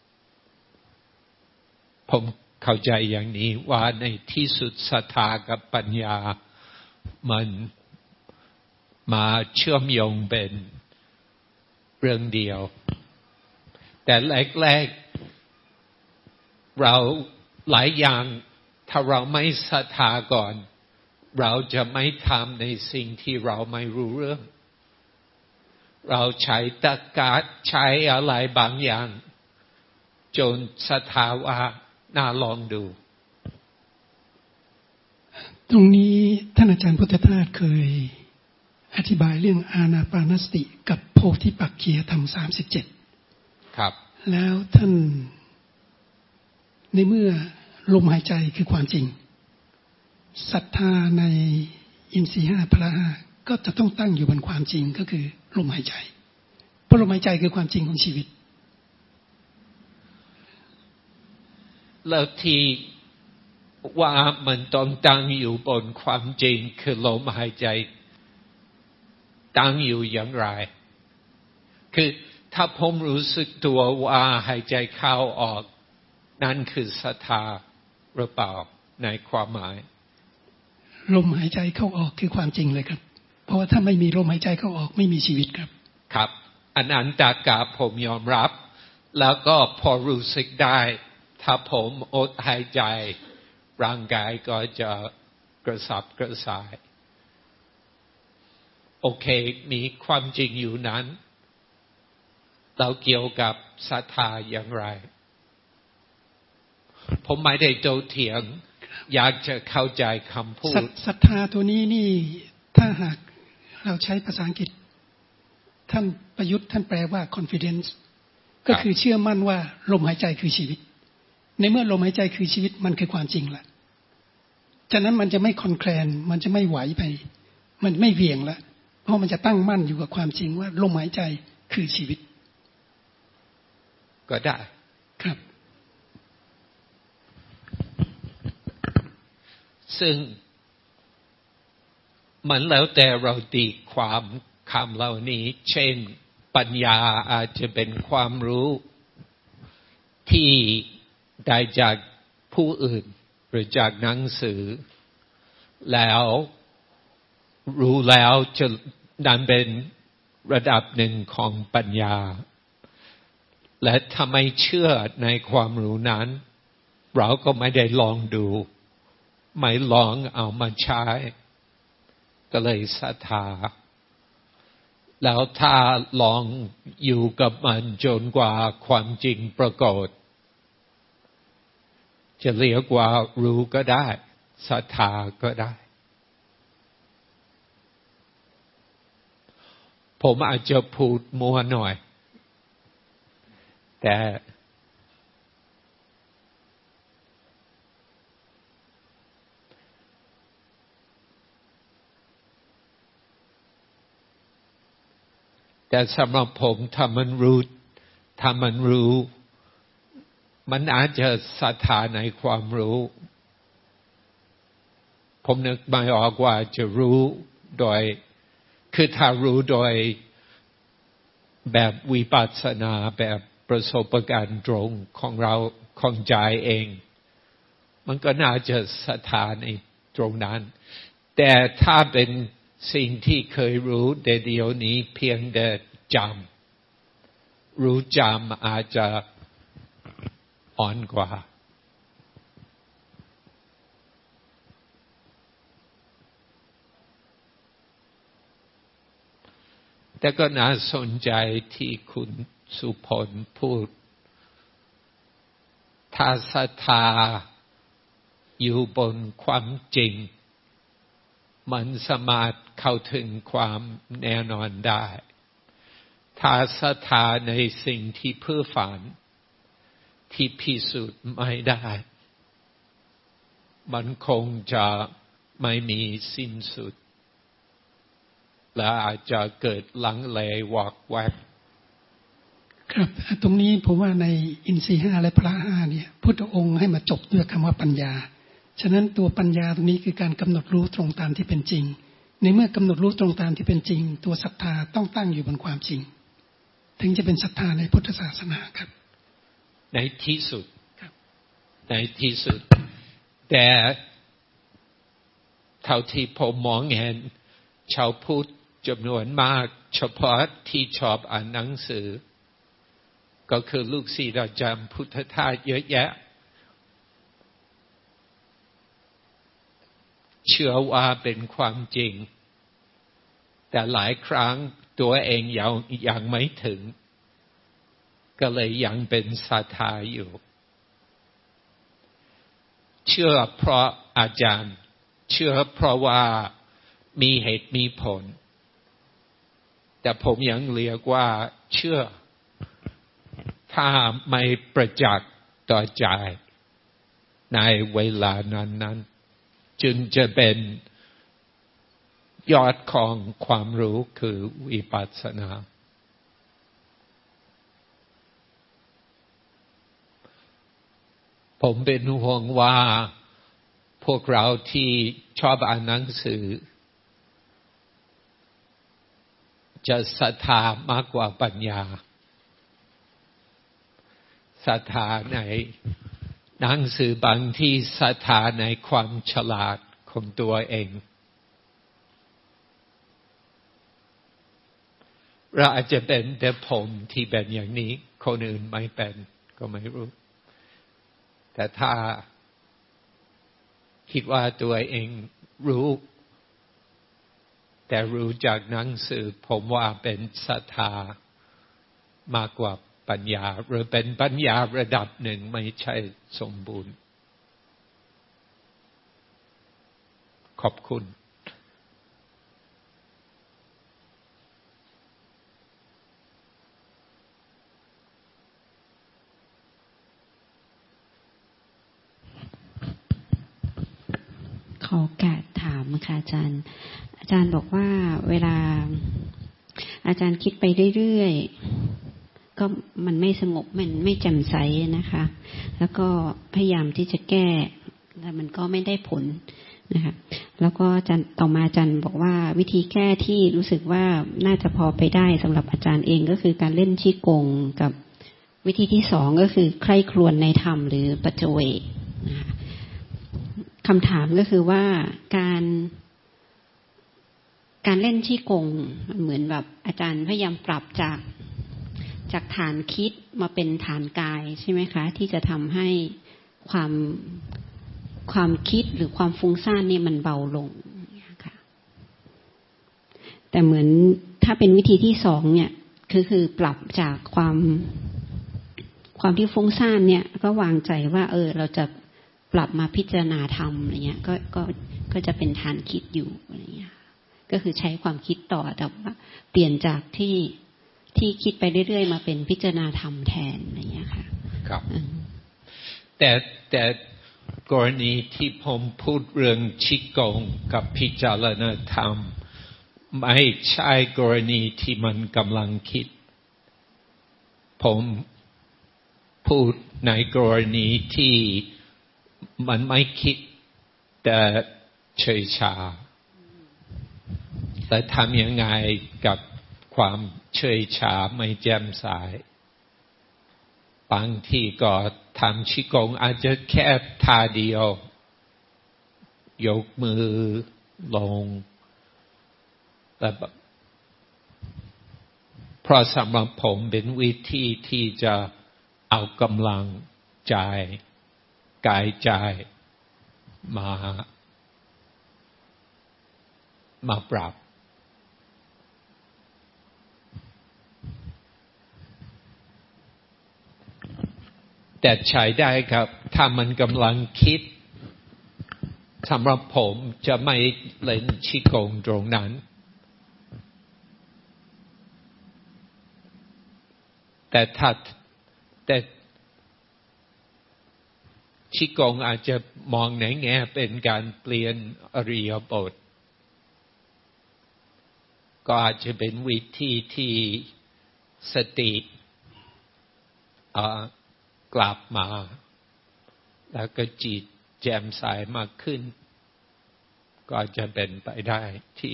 ผมเข้าใจอย่างนี้ว่าในที่สุดศรัทธากับปัญญามันมาเชื่อมโยงเป็นเรื่องเดียวแต่แรกๆเราหลายอย่างถ้าเราไม่ศรัทธาก่อนเราจะไม่ทำในสิ่งที่เราไม่รู้เรื่องเราใช้ตรรกะใช้อะไรบางอย่างจนศรัทธาว่าน่าลองดูตรงนี้ท่านอาจารย์พุทธทาสเคยอธิบายเรื่องอานาปานสติกับโพธิปักขียธรรมสามสิบเจ็ดครับแล้วท่านในเมื่อลมหายใจคือความจริงศรัทธาในอินทรีย์ห้าพละห้าก็จะต้องตั้งอยู่บนความจริงก็คือลมหายใจเพราะลมหายใจคือความจริงของชีวิตแล้วที่ว่ามันต้องตั้งอยู่บนความจริงคือลมหายใจตั้งอยู่อย่างไรคือถ้าผมรู้สึกตัวว่าหายใจเข้าออกนั่นคือศรัทธาหรือเปล่าในความหมายลมหายใจเข้าออกคือความจริงเลยครับเพราะว่าถ้าไม่มีลมหายใจเข้าออกไม่มีชีวิตครับครับอันนั้นตากาผมยอมรับแล้วก็พอรู้สึกได้ถ้าผมอดหายใจร่างกายก็จะกระสับกระส่ายโอเคมีความจริงอยู่นั้นเราเกี่ยวกับศรัทธาอย่างไรผมไม่ได้โต้เถียงอยากจะเข้าใจคำพูดศรัทธาตัวนี้นี่ถ้าหากเราใช้ภาษาอังกฤษท่านประยุทธ์ท่านแปลว่า confidence ก็คือเชื่อมั่นว่าลมหายใจคือชีวิตในเมื่อลมหายใจคือชีวิตมันคือความจริงแหละฉะนั้นมันจะไม่คลอนแคลนมันจะไม่ไหวไปมันไม่เหวี่ยงละเพราะมันจะตั้งมั่นอยู่กับความจริงว่าลมหายใจคือชีวิตก็ได้ครับซึ่งมันแล้วแต่เราตีความคำเหล่านี้เช่นปัญญาอาจจะเป็นความรู้ที่ได้จากผู้อื่นหรือจากหนังสือแล้วรู้แล้วจะนั่นเป็นระดับหนึ่งของปัญญาและถ้าไม่เชื่อในความรู้นั้นเราก็ไม่ได้ลองดูไม่ลองเอามาใช้ก็เลยศรัทธาแล้วถ้าลองอยู่กับมันจนกว่าความจริงปรากฏจะเรียกว่ารู้ก็ได้ศรัทธาก็ได้ผมอาจจะพูดมัวหน่อยแต่แต่สำหรับผมถ้ามันรู้ถ้ามันรู้มันอาจจะศรัทธาในความรู้ผมนึกไม่ออกว่าจะรู้โดยคือถ้ารู้โดยแบบวิปัสสนาแบบประสบการณ์ตรงของเราของใจเองมันก็น่าจะศรัทธาในตรงนั้นแต่ถ้าเป็นสิ่งที่เคยรู้แต่เดี๋ยวนี้เพียงแต่จำรู้จำอาจจะอ่อนกว่าแต่ก็น่าสนใจที่คุณสุพลพูดถ้าศรัทธาอยู่บนความจริงมันสามารถเข้าถึงความแน่นอนได้ถ้าศรัทธาในสิ่งที่เพ้อฝันที่พิสูจน์ไม่ได้มันคงจะไม่มีสิ้นสุดและอาจจะเกิดลังเลวอกแวกครับตรงนี้ผมว่าในอินทรีย์ห้าและพละห้าเนี่ยพุทธองค์ให้มาจบด้วยคำว่าปัญญาฉะนั้นตัวปัญญาตรงนี้คือการกำหนดรู้ตรงตามที่เป็นจริงในเมื่อกำหนดรู้ตรงตามที่เป็นจริงตัวศรัทธาต้องตั้งอยู่บนความจริงถึงจะเป็นศรัทธาในพุทธศาสนาครับในที่สุดในที่สุดแต่เท่าที่ผมมองเห็นชาวพุทธจำนวนมากเฉพาะที่ชอบอ่านหนังสือก็คือลูกศิษย์อาจารย์พุทธทาสเยอะแยะเชื่อว่าเป็นความจริงแต่หลายครั้งตัวเองยังยังไม่ถึงก็เลยยังเป็นศรัทธาอยู่เชื่อเพราะอาจารย์เชื่อเพราะว่ามีเหตุมีผลแต่ผมยังเรียกว่าเชื่อถ้าไม่ประจักษ์ต่อใจในเวลานั้นๆจึงจะเป็นยอดของความรู้คือวิปัสสนาผมเป็นห่วงว่าพวกเราที่ชอบอ่านหนังสือจะศรัทธามากกว่าปัญญาศรัทธาในหนังสือบางที่ศรัทธาในความฉลาดของตัวเองเราอาจจะเป็นแต่ผมที่เป็นอย่างนี้คนอื่นไม่เป็นก็ไม่รู้แต่ถ้าคิดว่าตัวเองรู้แต่รู้จากหนังสือผมว่าเป็นศรัทธามากกว่าปัญญาหรือเป็นปัญญาระดับหนึ่งไม่ใช่สมบูรณ์ขอบคุณขอโอกาสถามค่ะอาจารย์อาจารย์บอกว่าเวลาอาจารย์คิดไปเรื่อยๆก็มันไม่สงบมันไม่แจ่มใสนะคะแล้วก็พยายามที่จะแก้แต่มันก็ไม่ได้ผลนะคะแล้วก็อาจารย์ต่อมาอาจารย์บอกว่าวิธีแก้ที่รู้สึกว่าน่าจะพอไปได้สำหรับอาจารย์เองก็คือการเล่นชี้กงกับวิธีที่สองก็คือใคร่ครวญในธรรมหรือปัจเจเวกนะคะคำถามก็คือว่าการการเล่นชี้กงเหมือนแบบอาจารย์พยายามปรับจากจากฐานคิดมาเป็นฐานกายใช่ไหมคะที่จะทำให้ความความคิดหรือความฟุ้งซ่านนี่มันเบาลงค่ะแต่เหมือนถ้าเป็นวิธีที่สองเนี่ยคือคือปรับจากความความที่ฟุ้งซ่านเนี่ยก็วางใจว่าเออเราจะปรับมาพิจารณาธรรมอะไรเงี้ยก็ก็ก็จะเป็นฐานคิดอยู่อะไรเงี้ยก็คือใช้ความคิดต่อแต่ว่าเปลี่ยนจากที่ที่คิดไปเรื่อยๆมาเป็นพิจารณาธรรมแทนอะไรเงี้ยค่ะครับแต่แต่กรณีที่ผมพูดเรื่องชิกงกับพิจารณาธรรมไม่ใช่กรณีที่มันกำลังคิดผมพูดในกรณีที่มันไม่คิดแต่เฉยชาแต่ทำยังไงกับความเฉยชาไม่แจ่มใสบางทีก็ทำชิกงอาจจะแค่ท่าเดียวยกมือลงแต่เพราะสำหรับผมเป็นวิธีที่จะเอากำลังใจกายใจมามาปรับแต่ใช้ได้ครับถ้ามันกำลังคิดสำหรับผมจะไม่เล่นชิกงตรงนั้นแต่ถ้าแต่ชิกงอาจจะมองในแง่เป็นการเปลี่ยนอริยบทก็อาจจะเป็นวิธีที่สติกลับมาแล้วก็จิตแจ่มใสมากขึ้นก็จะเป็นไปได้ที่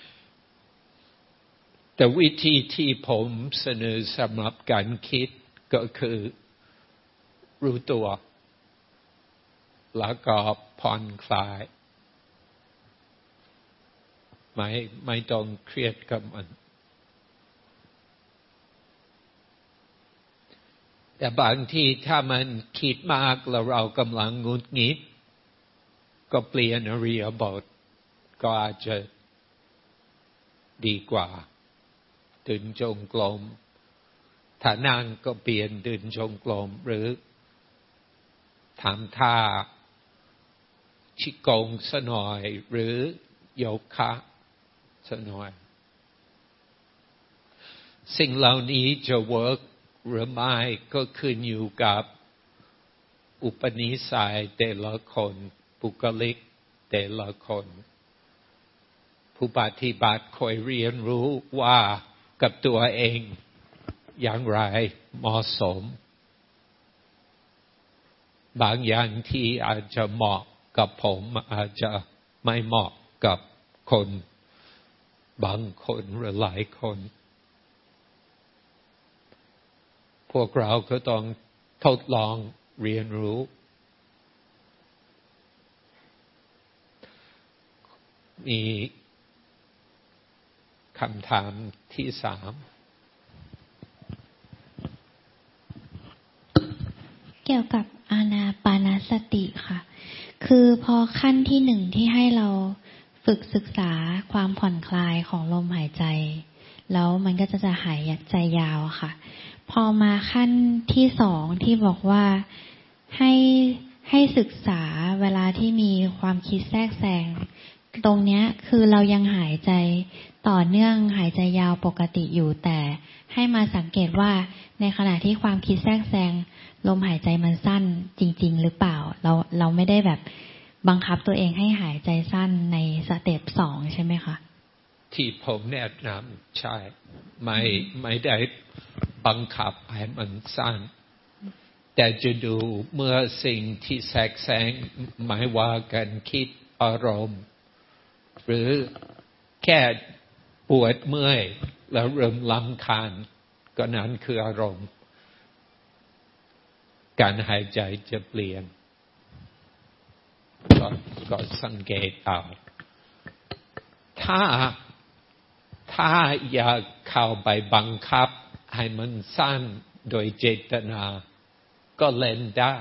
แต่วิธีที่ผมเสนอสำหรับการคิดก็คือรู้ตัวแล้วก็ผ่อนคลายไม่ไม่ต้องเครียดกับมันแต่บางทีถ้ามันคิดมากแล้วเรากำลังงุนงิดก็เปลี่ยนอริยบทก็อาจจะดีกว่าเดินจงกรมถ้านั่งก็เปลี่ยนเดินจงกรมหรือทำท่าชิกงสักหน่อยหรือโยคะสักหน่อยสิ่งเหล่านี้จะเวิร์กหรือไม่ก็ขึ้นอยู่กับอุปนิสัยแต่ละคนบุคลิกแต่ละคนผู้ปฏิบัติคอยเรียนรู้ว่ากับตัวเองอย่างไรเหมาะสมบางอย่างที่อาจจะเหมาะกับผมอาจจะไม่เหมาะกับคนบางคนหรือหลายคนพวกเราก็ต้องทดลองเรียนรู้มีคำถามที่สามแก้กี่ยวกับอานาปานสติค่ะคือพอขั้นที่หนึ่งที่ให้เราฝึกศึกษาความผ่อนคลายของลมหายใจแล้วมันก็จะจะหายใจยาวค่ะพอมาขั้นที่สองที่บอกว่าให้ให้ศึกษาเวลาที่มีความคิดแทรกแซงตรงเนี้ยคือเรายังหายใจต่อเนื่องหายใจยาวปกติอยู่แต่ให้มาสังเกตว่าในขณะที่ความคิดแทรกแซงลมหายใจมันสั้นจริงๆหรือเปล่าเราเราไม่ได้แบบบังคับตัวเองให้หายใจสั้นในสเต็ปสองใช่ไหมคะที่ผมแนะนำใช่ไม่ไม่ได้บังคับให้มันสั้นแต่จะดูเมื่อสิ่งที่แทรกแซงไม่ว่ากันคิดอารมณ์หรือแค่ปวดเมื่อยแล้วเริ่มรำคาญก็นั้นคืออารมณ์การหายใจจะเปลี่ยนก็ก็สังเกตเอาถ้าถ้าอยากเข้าไปบังคับให้มันสั้นโดยเจตนาก็เล่นได้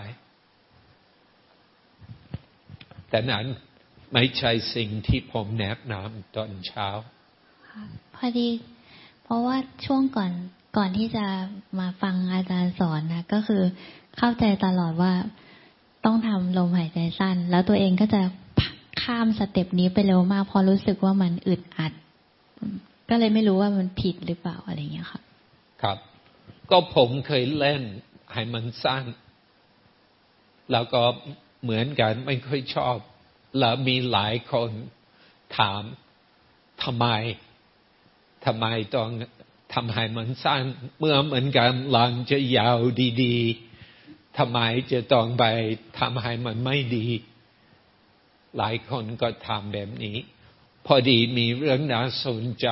แต่นั้นไม่ใช่สิ่งที่ผมแนะนำตอนเช้าพอดีเพราะว่าช่วงก่อนก่อนที่จะมาฟังอาจารย์สอนนะก็คือเข้าใจตลอดว่าต้องทำลมหายใจสั้นแล้วตัวเองก็จะข้ามสเต็ปนี้ไปเร็วมากพอรู้สึกว่ามันอึดอัดก็เลยไม่รู้ว่ามันผิดหรือเปล่าอะไรอย่างเงี้ยค่ะครับก็ผมเคยเล่นให้มันสั้นแล้วก็เหมือนกันไม่ค่อยชอบแล้วมีหลายคนถามทำไมทำไมต้องทำให้มันสั้นเมื่อเหมือนกันหลังจะยาวดีๆทำไมจะต้องไปทำให้มันไม่ดีหลายคนก็ทำแบบนี้พอดีมีเรื่องน่าสนใจ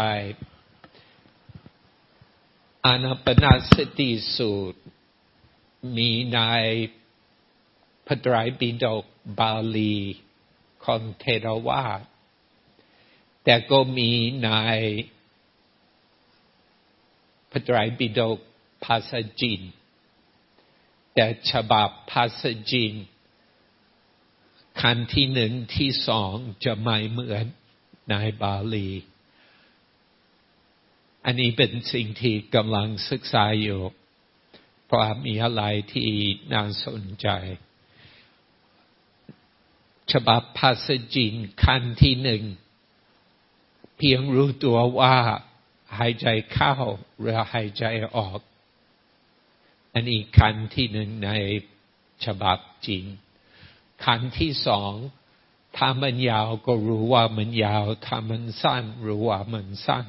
อานาปานสติสูตรมีในพระไตรปิฎกบาลีของเทรวาทแต่ก็มีในพระไตรปิฎกภาษาจีนแต่ฉบับภาษาจีนขั้นที่หนึ่งที่สองจะไม่เหมือนในบาลีอันนี้เป็นสิ่งที่กำลังศึกษาอยู่เพราะมีอะไรที่น่าสนใจฉบับภาษาจีนขั้นที่หนึ่งเพียงรู้ตัวว่าหายใจเข้าหรือหายใจออกอันนี้ขั้นที่หนึ่งในฉบับจีนขั้นที่สองถ้ามันยาวก็รู้ว่ามันยาวถ้ามันสั้นรู้ว่ามันสั้น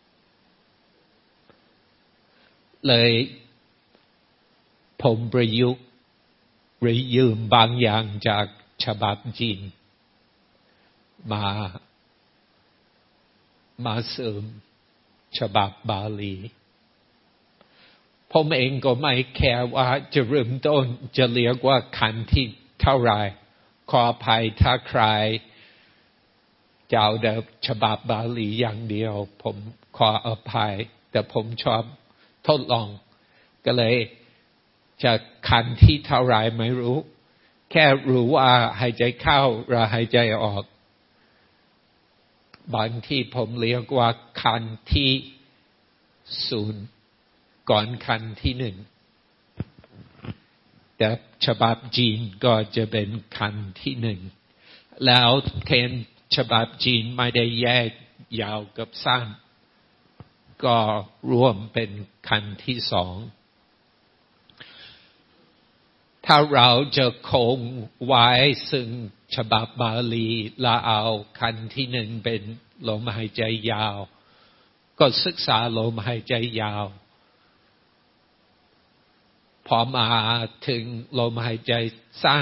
เลยผมประยุกต์หรือยืมบางอย่างจากฉบับจีนมามาเสริมฉบับบาลีผมเองก็ไม่แคร์ว่าจะเริ่มต้นจะเรียกว่าขั้นที่เท่าไรขออภัยถ้าใครจะเอาแต่ฉบับบาลีอย่างเดียวผมขออภัยแต่ผมชอบทดลองก็เลยจะขั้นที่เท่าไรไม่รู้แค่รู้ว่าหายใจเข้าหรือหายใจออกบางที่ผมเรียกว่าขั้นที่ศูนย์ก่อนขั้นที่หนึ่งแต่ฉบับจีนก็จะเป็นขั้นที่หนึ่งแล้วเทนฉบับจีนไม่ได้แยกยาวกับสั้นก็รวมเป็นขั้นที่สองถ้าเราจะคงไว้ซึ่งฉบับบาลีและเอาขั้นที่หนึ่งเป็นลมหายใจยาวก็ศึกษาลมหายใจยาวพอมาถึงลมหายใจสั้น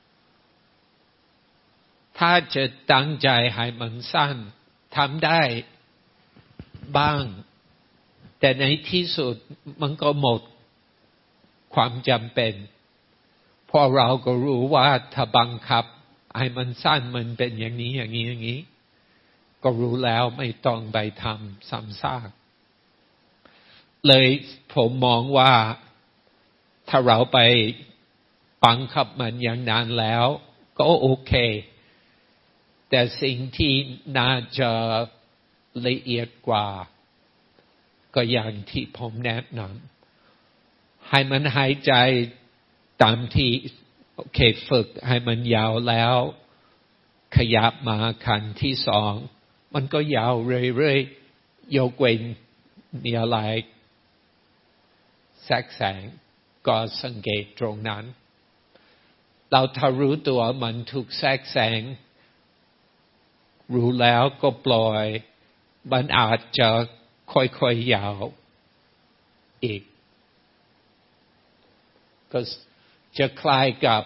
ถ้าจะตั้งใจให้มันสั้นทำได้บ้างแต่ในที่สุดมันก็หมดความจำเป็นเพราะเราก็รู้ว่าถ้าบังคับให้มันสั้นมันเป็นอย่างนี้อย่างนี้อย่างนี้ก็รู้แล้วไม่ต้องไปทำซ้ำซากเลยผมมองว่าถ้าเราไปบังคับมันอย่างนั้นแล้วก็โอเคแต่สิ่งที่น่าจะละเอียดกว่าก็อย่างที่ผมแนะนำให้มันหายใจตามที่โอเคฝึกให้มันยาวแล้วขยับมาขั้นที่สองมันก็ยาวเรื่อยๆยกเว้นมีอะไรแทรกแซงก็สังเกตตรงนั้นเราถ้ารู้ตัวมันถูกแทรกแซงรู้แล้วก็ปล่อยมันอาจจะค่อยๆยาวอีกก็จะคล้ายกับ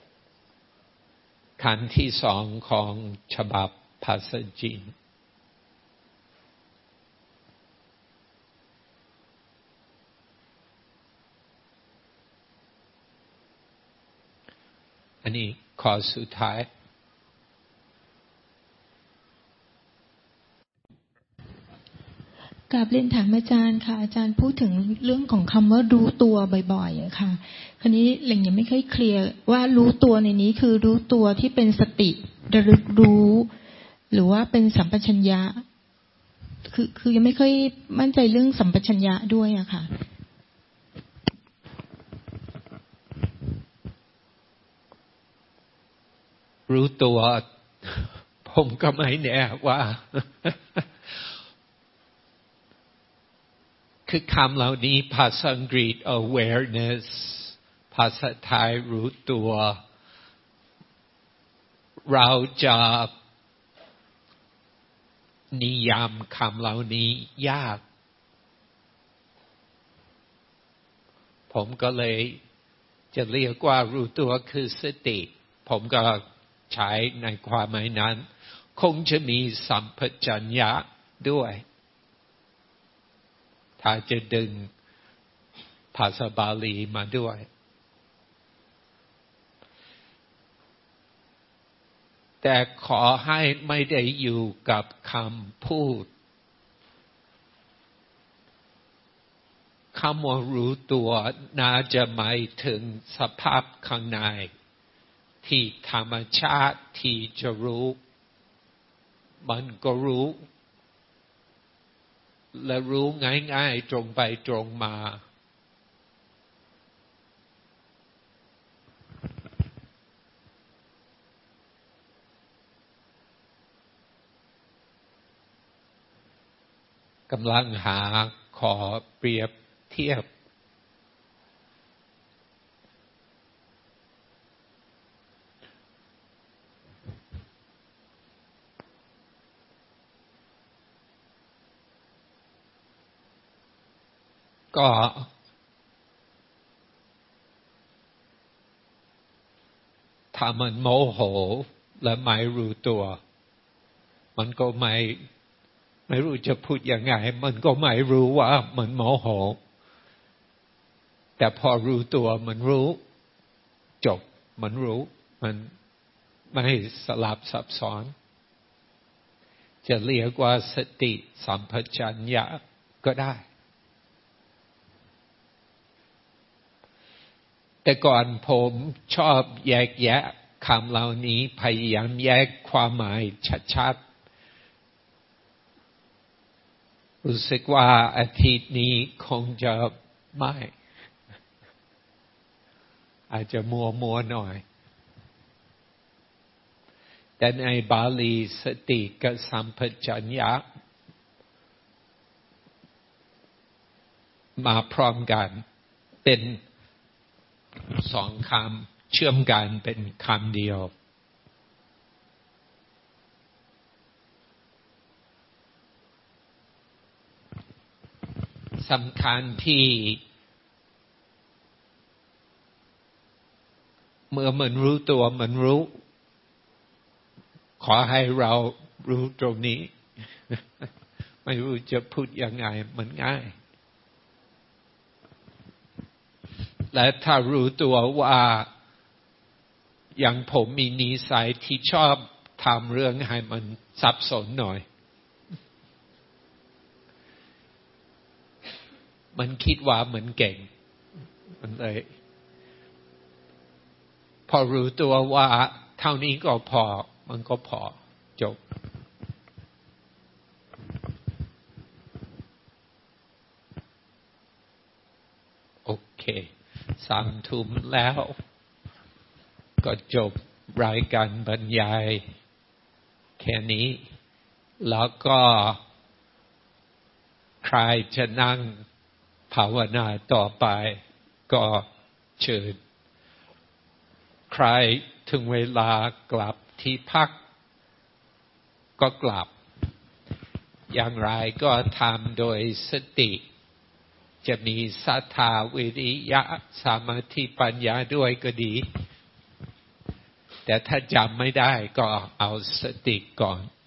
ขั้นที่สองของฉบับภาษาจีนอันนี้ข้อสุดท้ายกราบเรียนถามอาจารย์ค่ะอาจารย์พูดถึงเรื่องของคำว่ารู้ตัวบ่อยๆค่ะคราวนี้เหล่งยังไม่ค่อยเคลียร์ว่ารู้ตัวในนี้คือรู้ตัวที่เป็นสติระลึกรู้หรือว่าเป็นสัมปชัญญะคือคือยังไม่ค่อยมั่นใจเรื่องสัมปชัญญะด้วยอะค่ะรู้ตัวผมก็ไม่แน่ว่าคือคำเหล่านี้ภาษาอังกฤษ awareness ภาษาไทยรู้ตัวเราจะนิยามคำเหล่านี้ยากผมก็เลยจะเรียกว่ารู้ตัวคือสติผมก็ใช้ในความหมายนั้นคงจะมีสัมปชัญญะด้วยถ้าจะดึงภาษาบาลีมาด้วยแต่ขอให้ไม่ได้อยู่กับคำพูดคำว่ารู้ตัวน่าจะหมายถึงสภาพข้างในที่ธรรมชาติที่จะรู้มันก็รู้และรู้ง่ายๆตรงไปตรงมากำลังหาขอเปรียบเทียบก็ถ้ามันโมโหและไม่รู้ตัวมันก็ไม่ไม่รู้จะพูดยังไงมันก็ไม่รู้ว่ามันโมโหแต่พอรู้ตัวมันรู้จบมันรู้มันไม่สลับซับซ้อนจะเรียกว่าสติสัมปชัญญะก็ได้แต่ก่อนผมชอบแยกแยะคำเหล่านี้พยายามแยกความหมายชัดๆรู้สึกว่าอาทิตย์นี้คงจะไม่อาจจะมัวมัวหน่อยแต่ในบาลีสติกับสัมปชัญญะมาพร้อมกันเป็นสองคำเชื่อมกันเป็นคำเดียวสำคัญที่เมื่อมันรู้ตัวมันรู้ขอให้เรารู้ตรงนี้ไม่รู้จะพูดยังไงมันง่ายและถ้ารู้ตัวว่าอย่างผมมีนิสัยที่ชอบทำเรื่องให้มันซับซ้อนหน่อยมันคิดว่ามันเก่งมันเลยพอรู้ตัวว่าเท่านี้ก็พอมันก็พอจบโอเคสามทุ่มแล้วก็จบรายการบรรยายแค่นี้แล้วก็ใครจะนั่งภาวนาต่อไปก็เชิญใครถึงเวลากลับที่พักก็กลับอย่างไรก็ทำโดยสติจะมีศรัทธาวิริยะสมาธิปัญญาด้วยก็ดีแต่ถ้าจำไม่ได้ก็เอาสติก่อน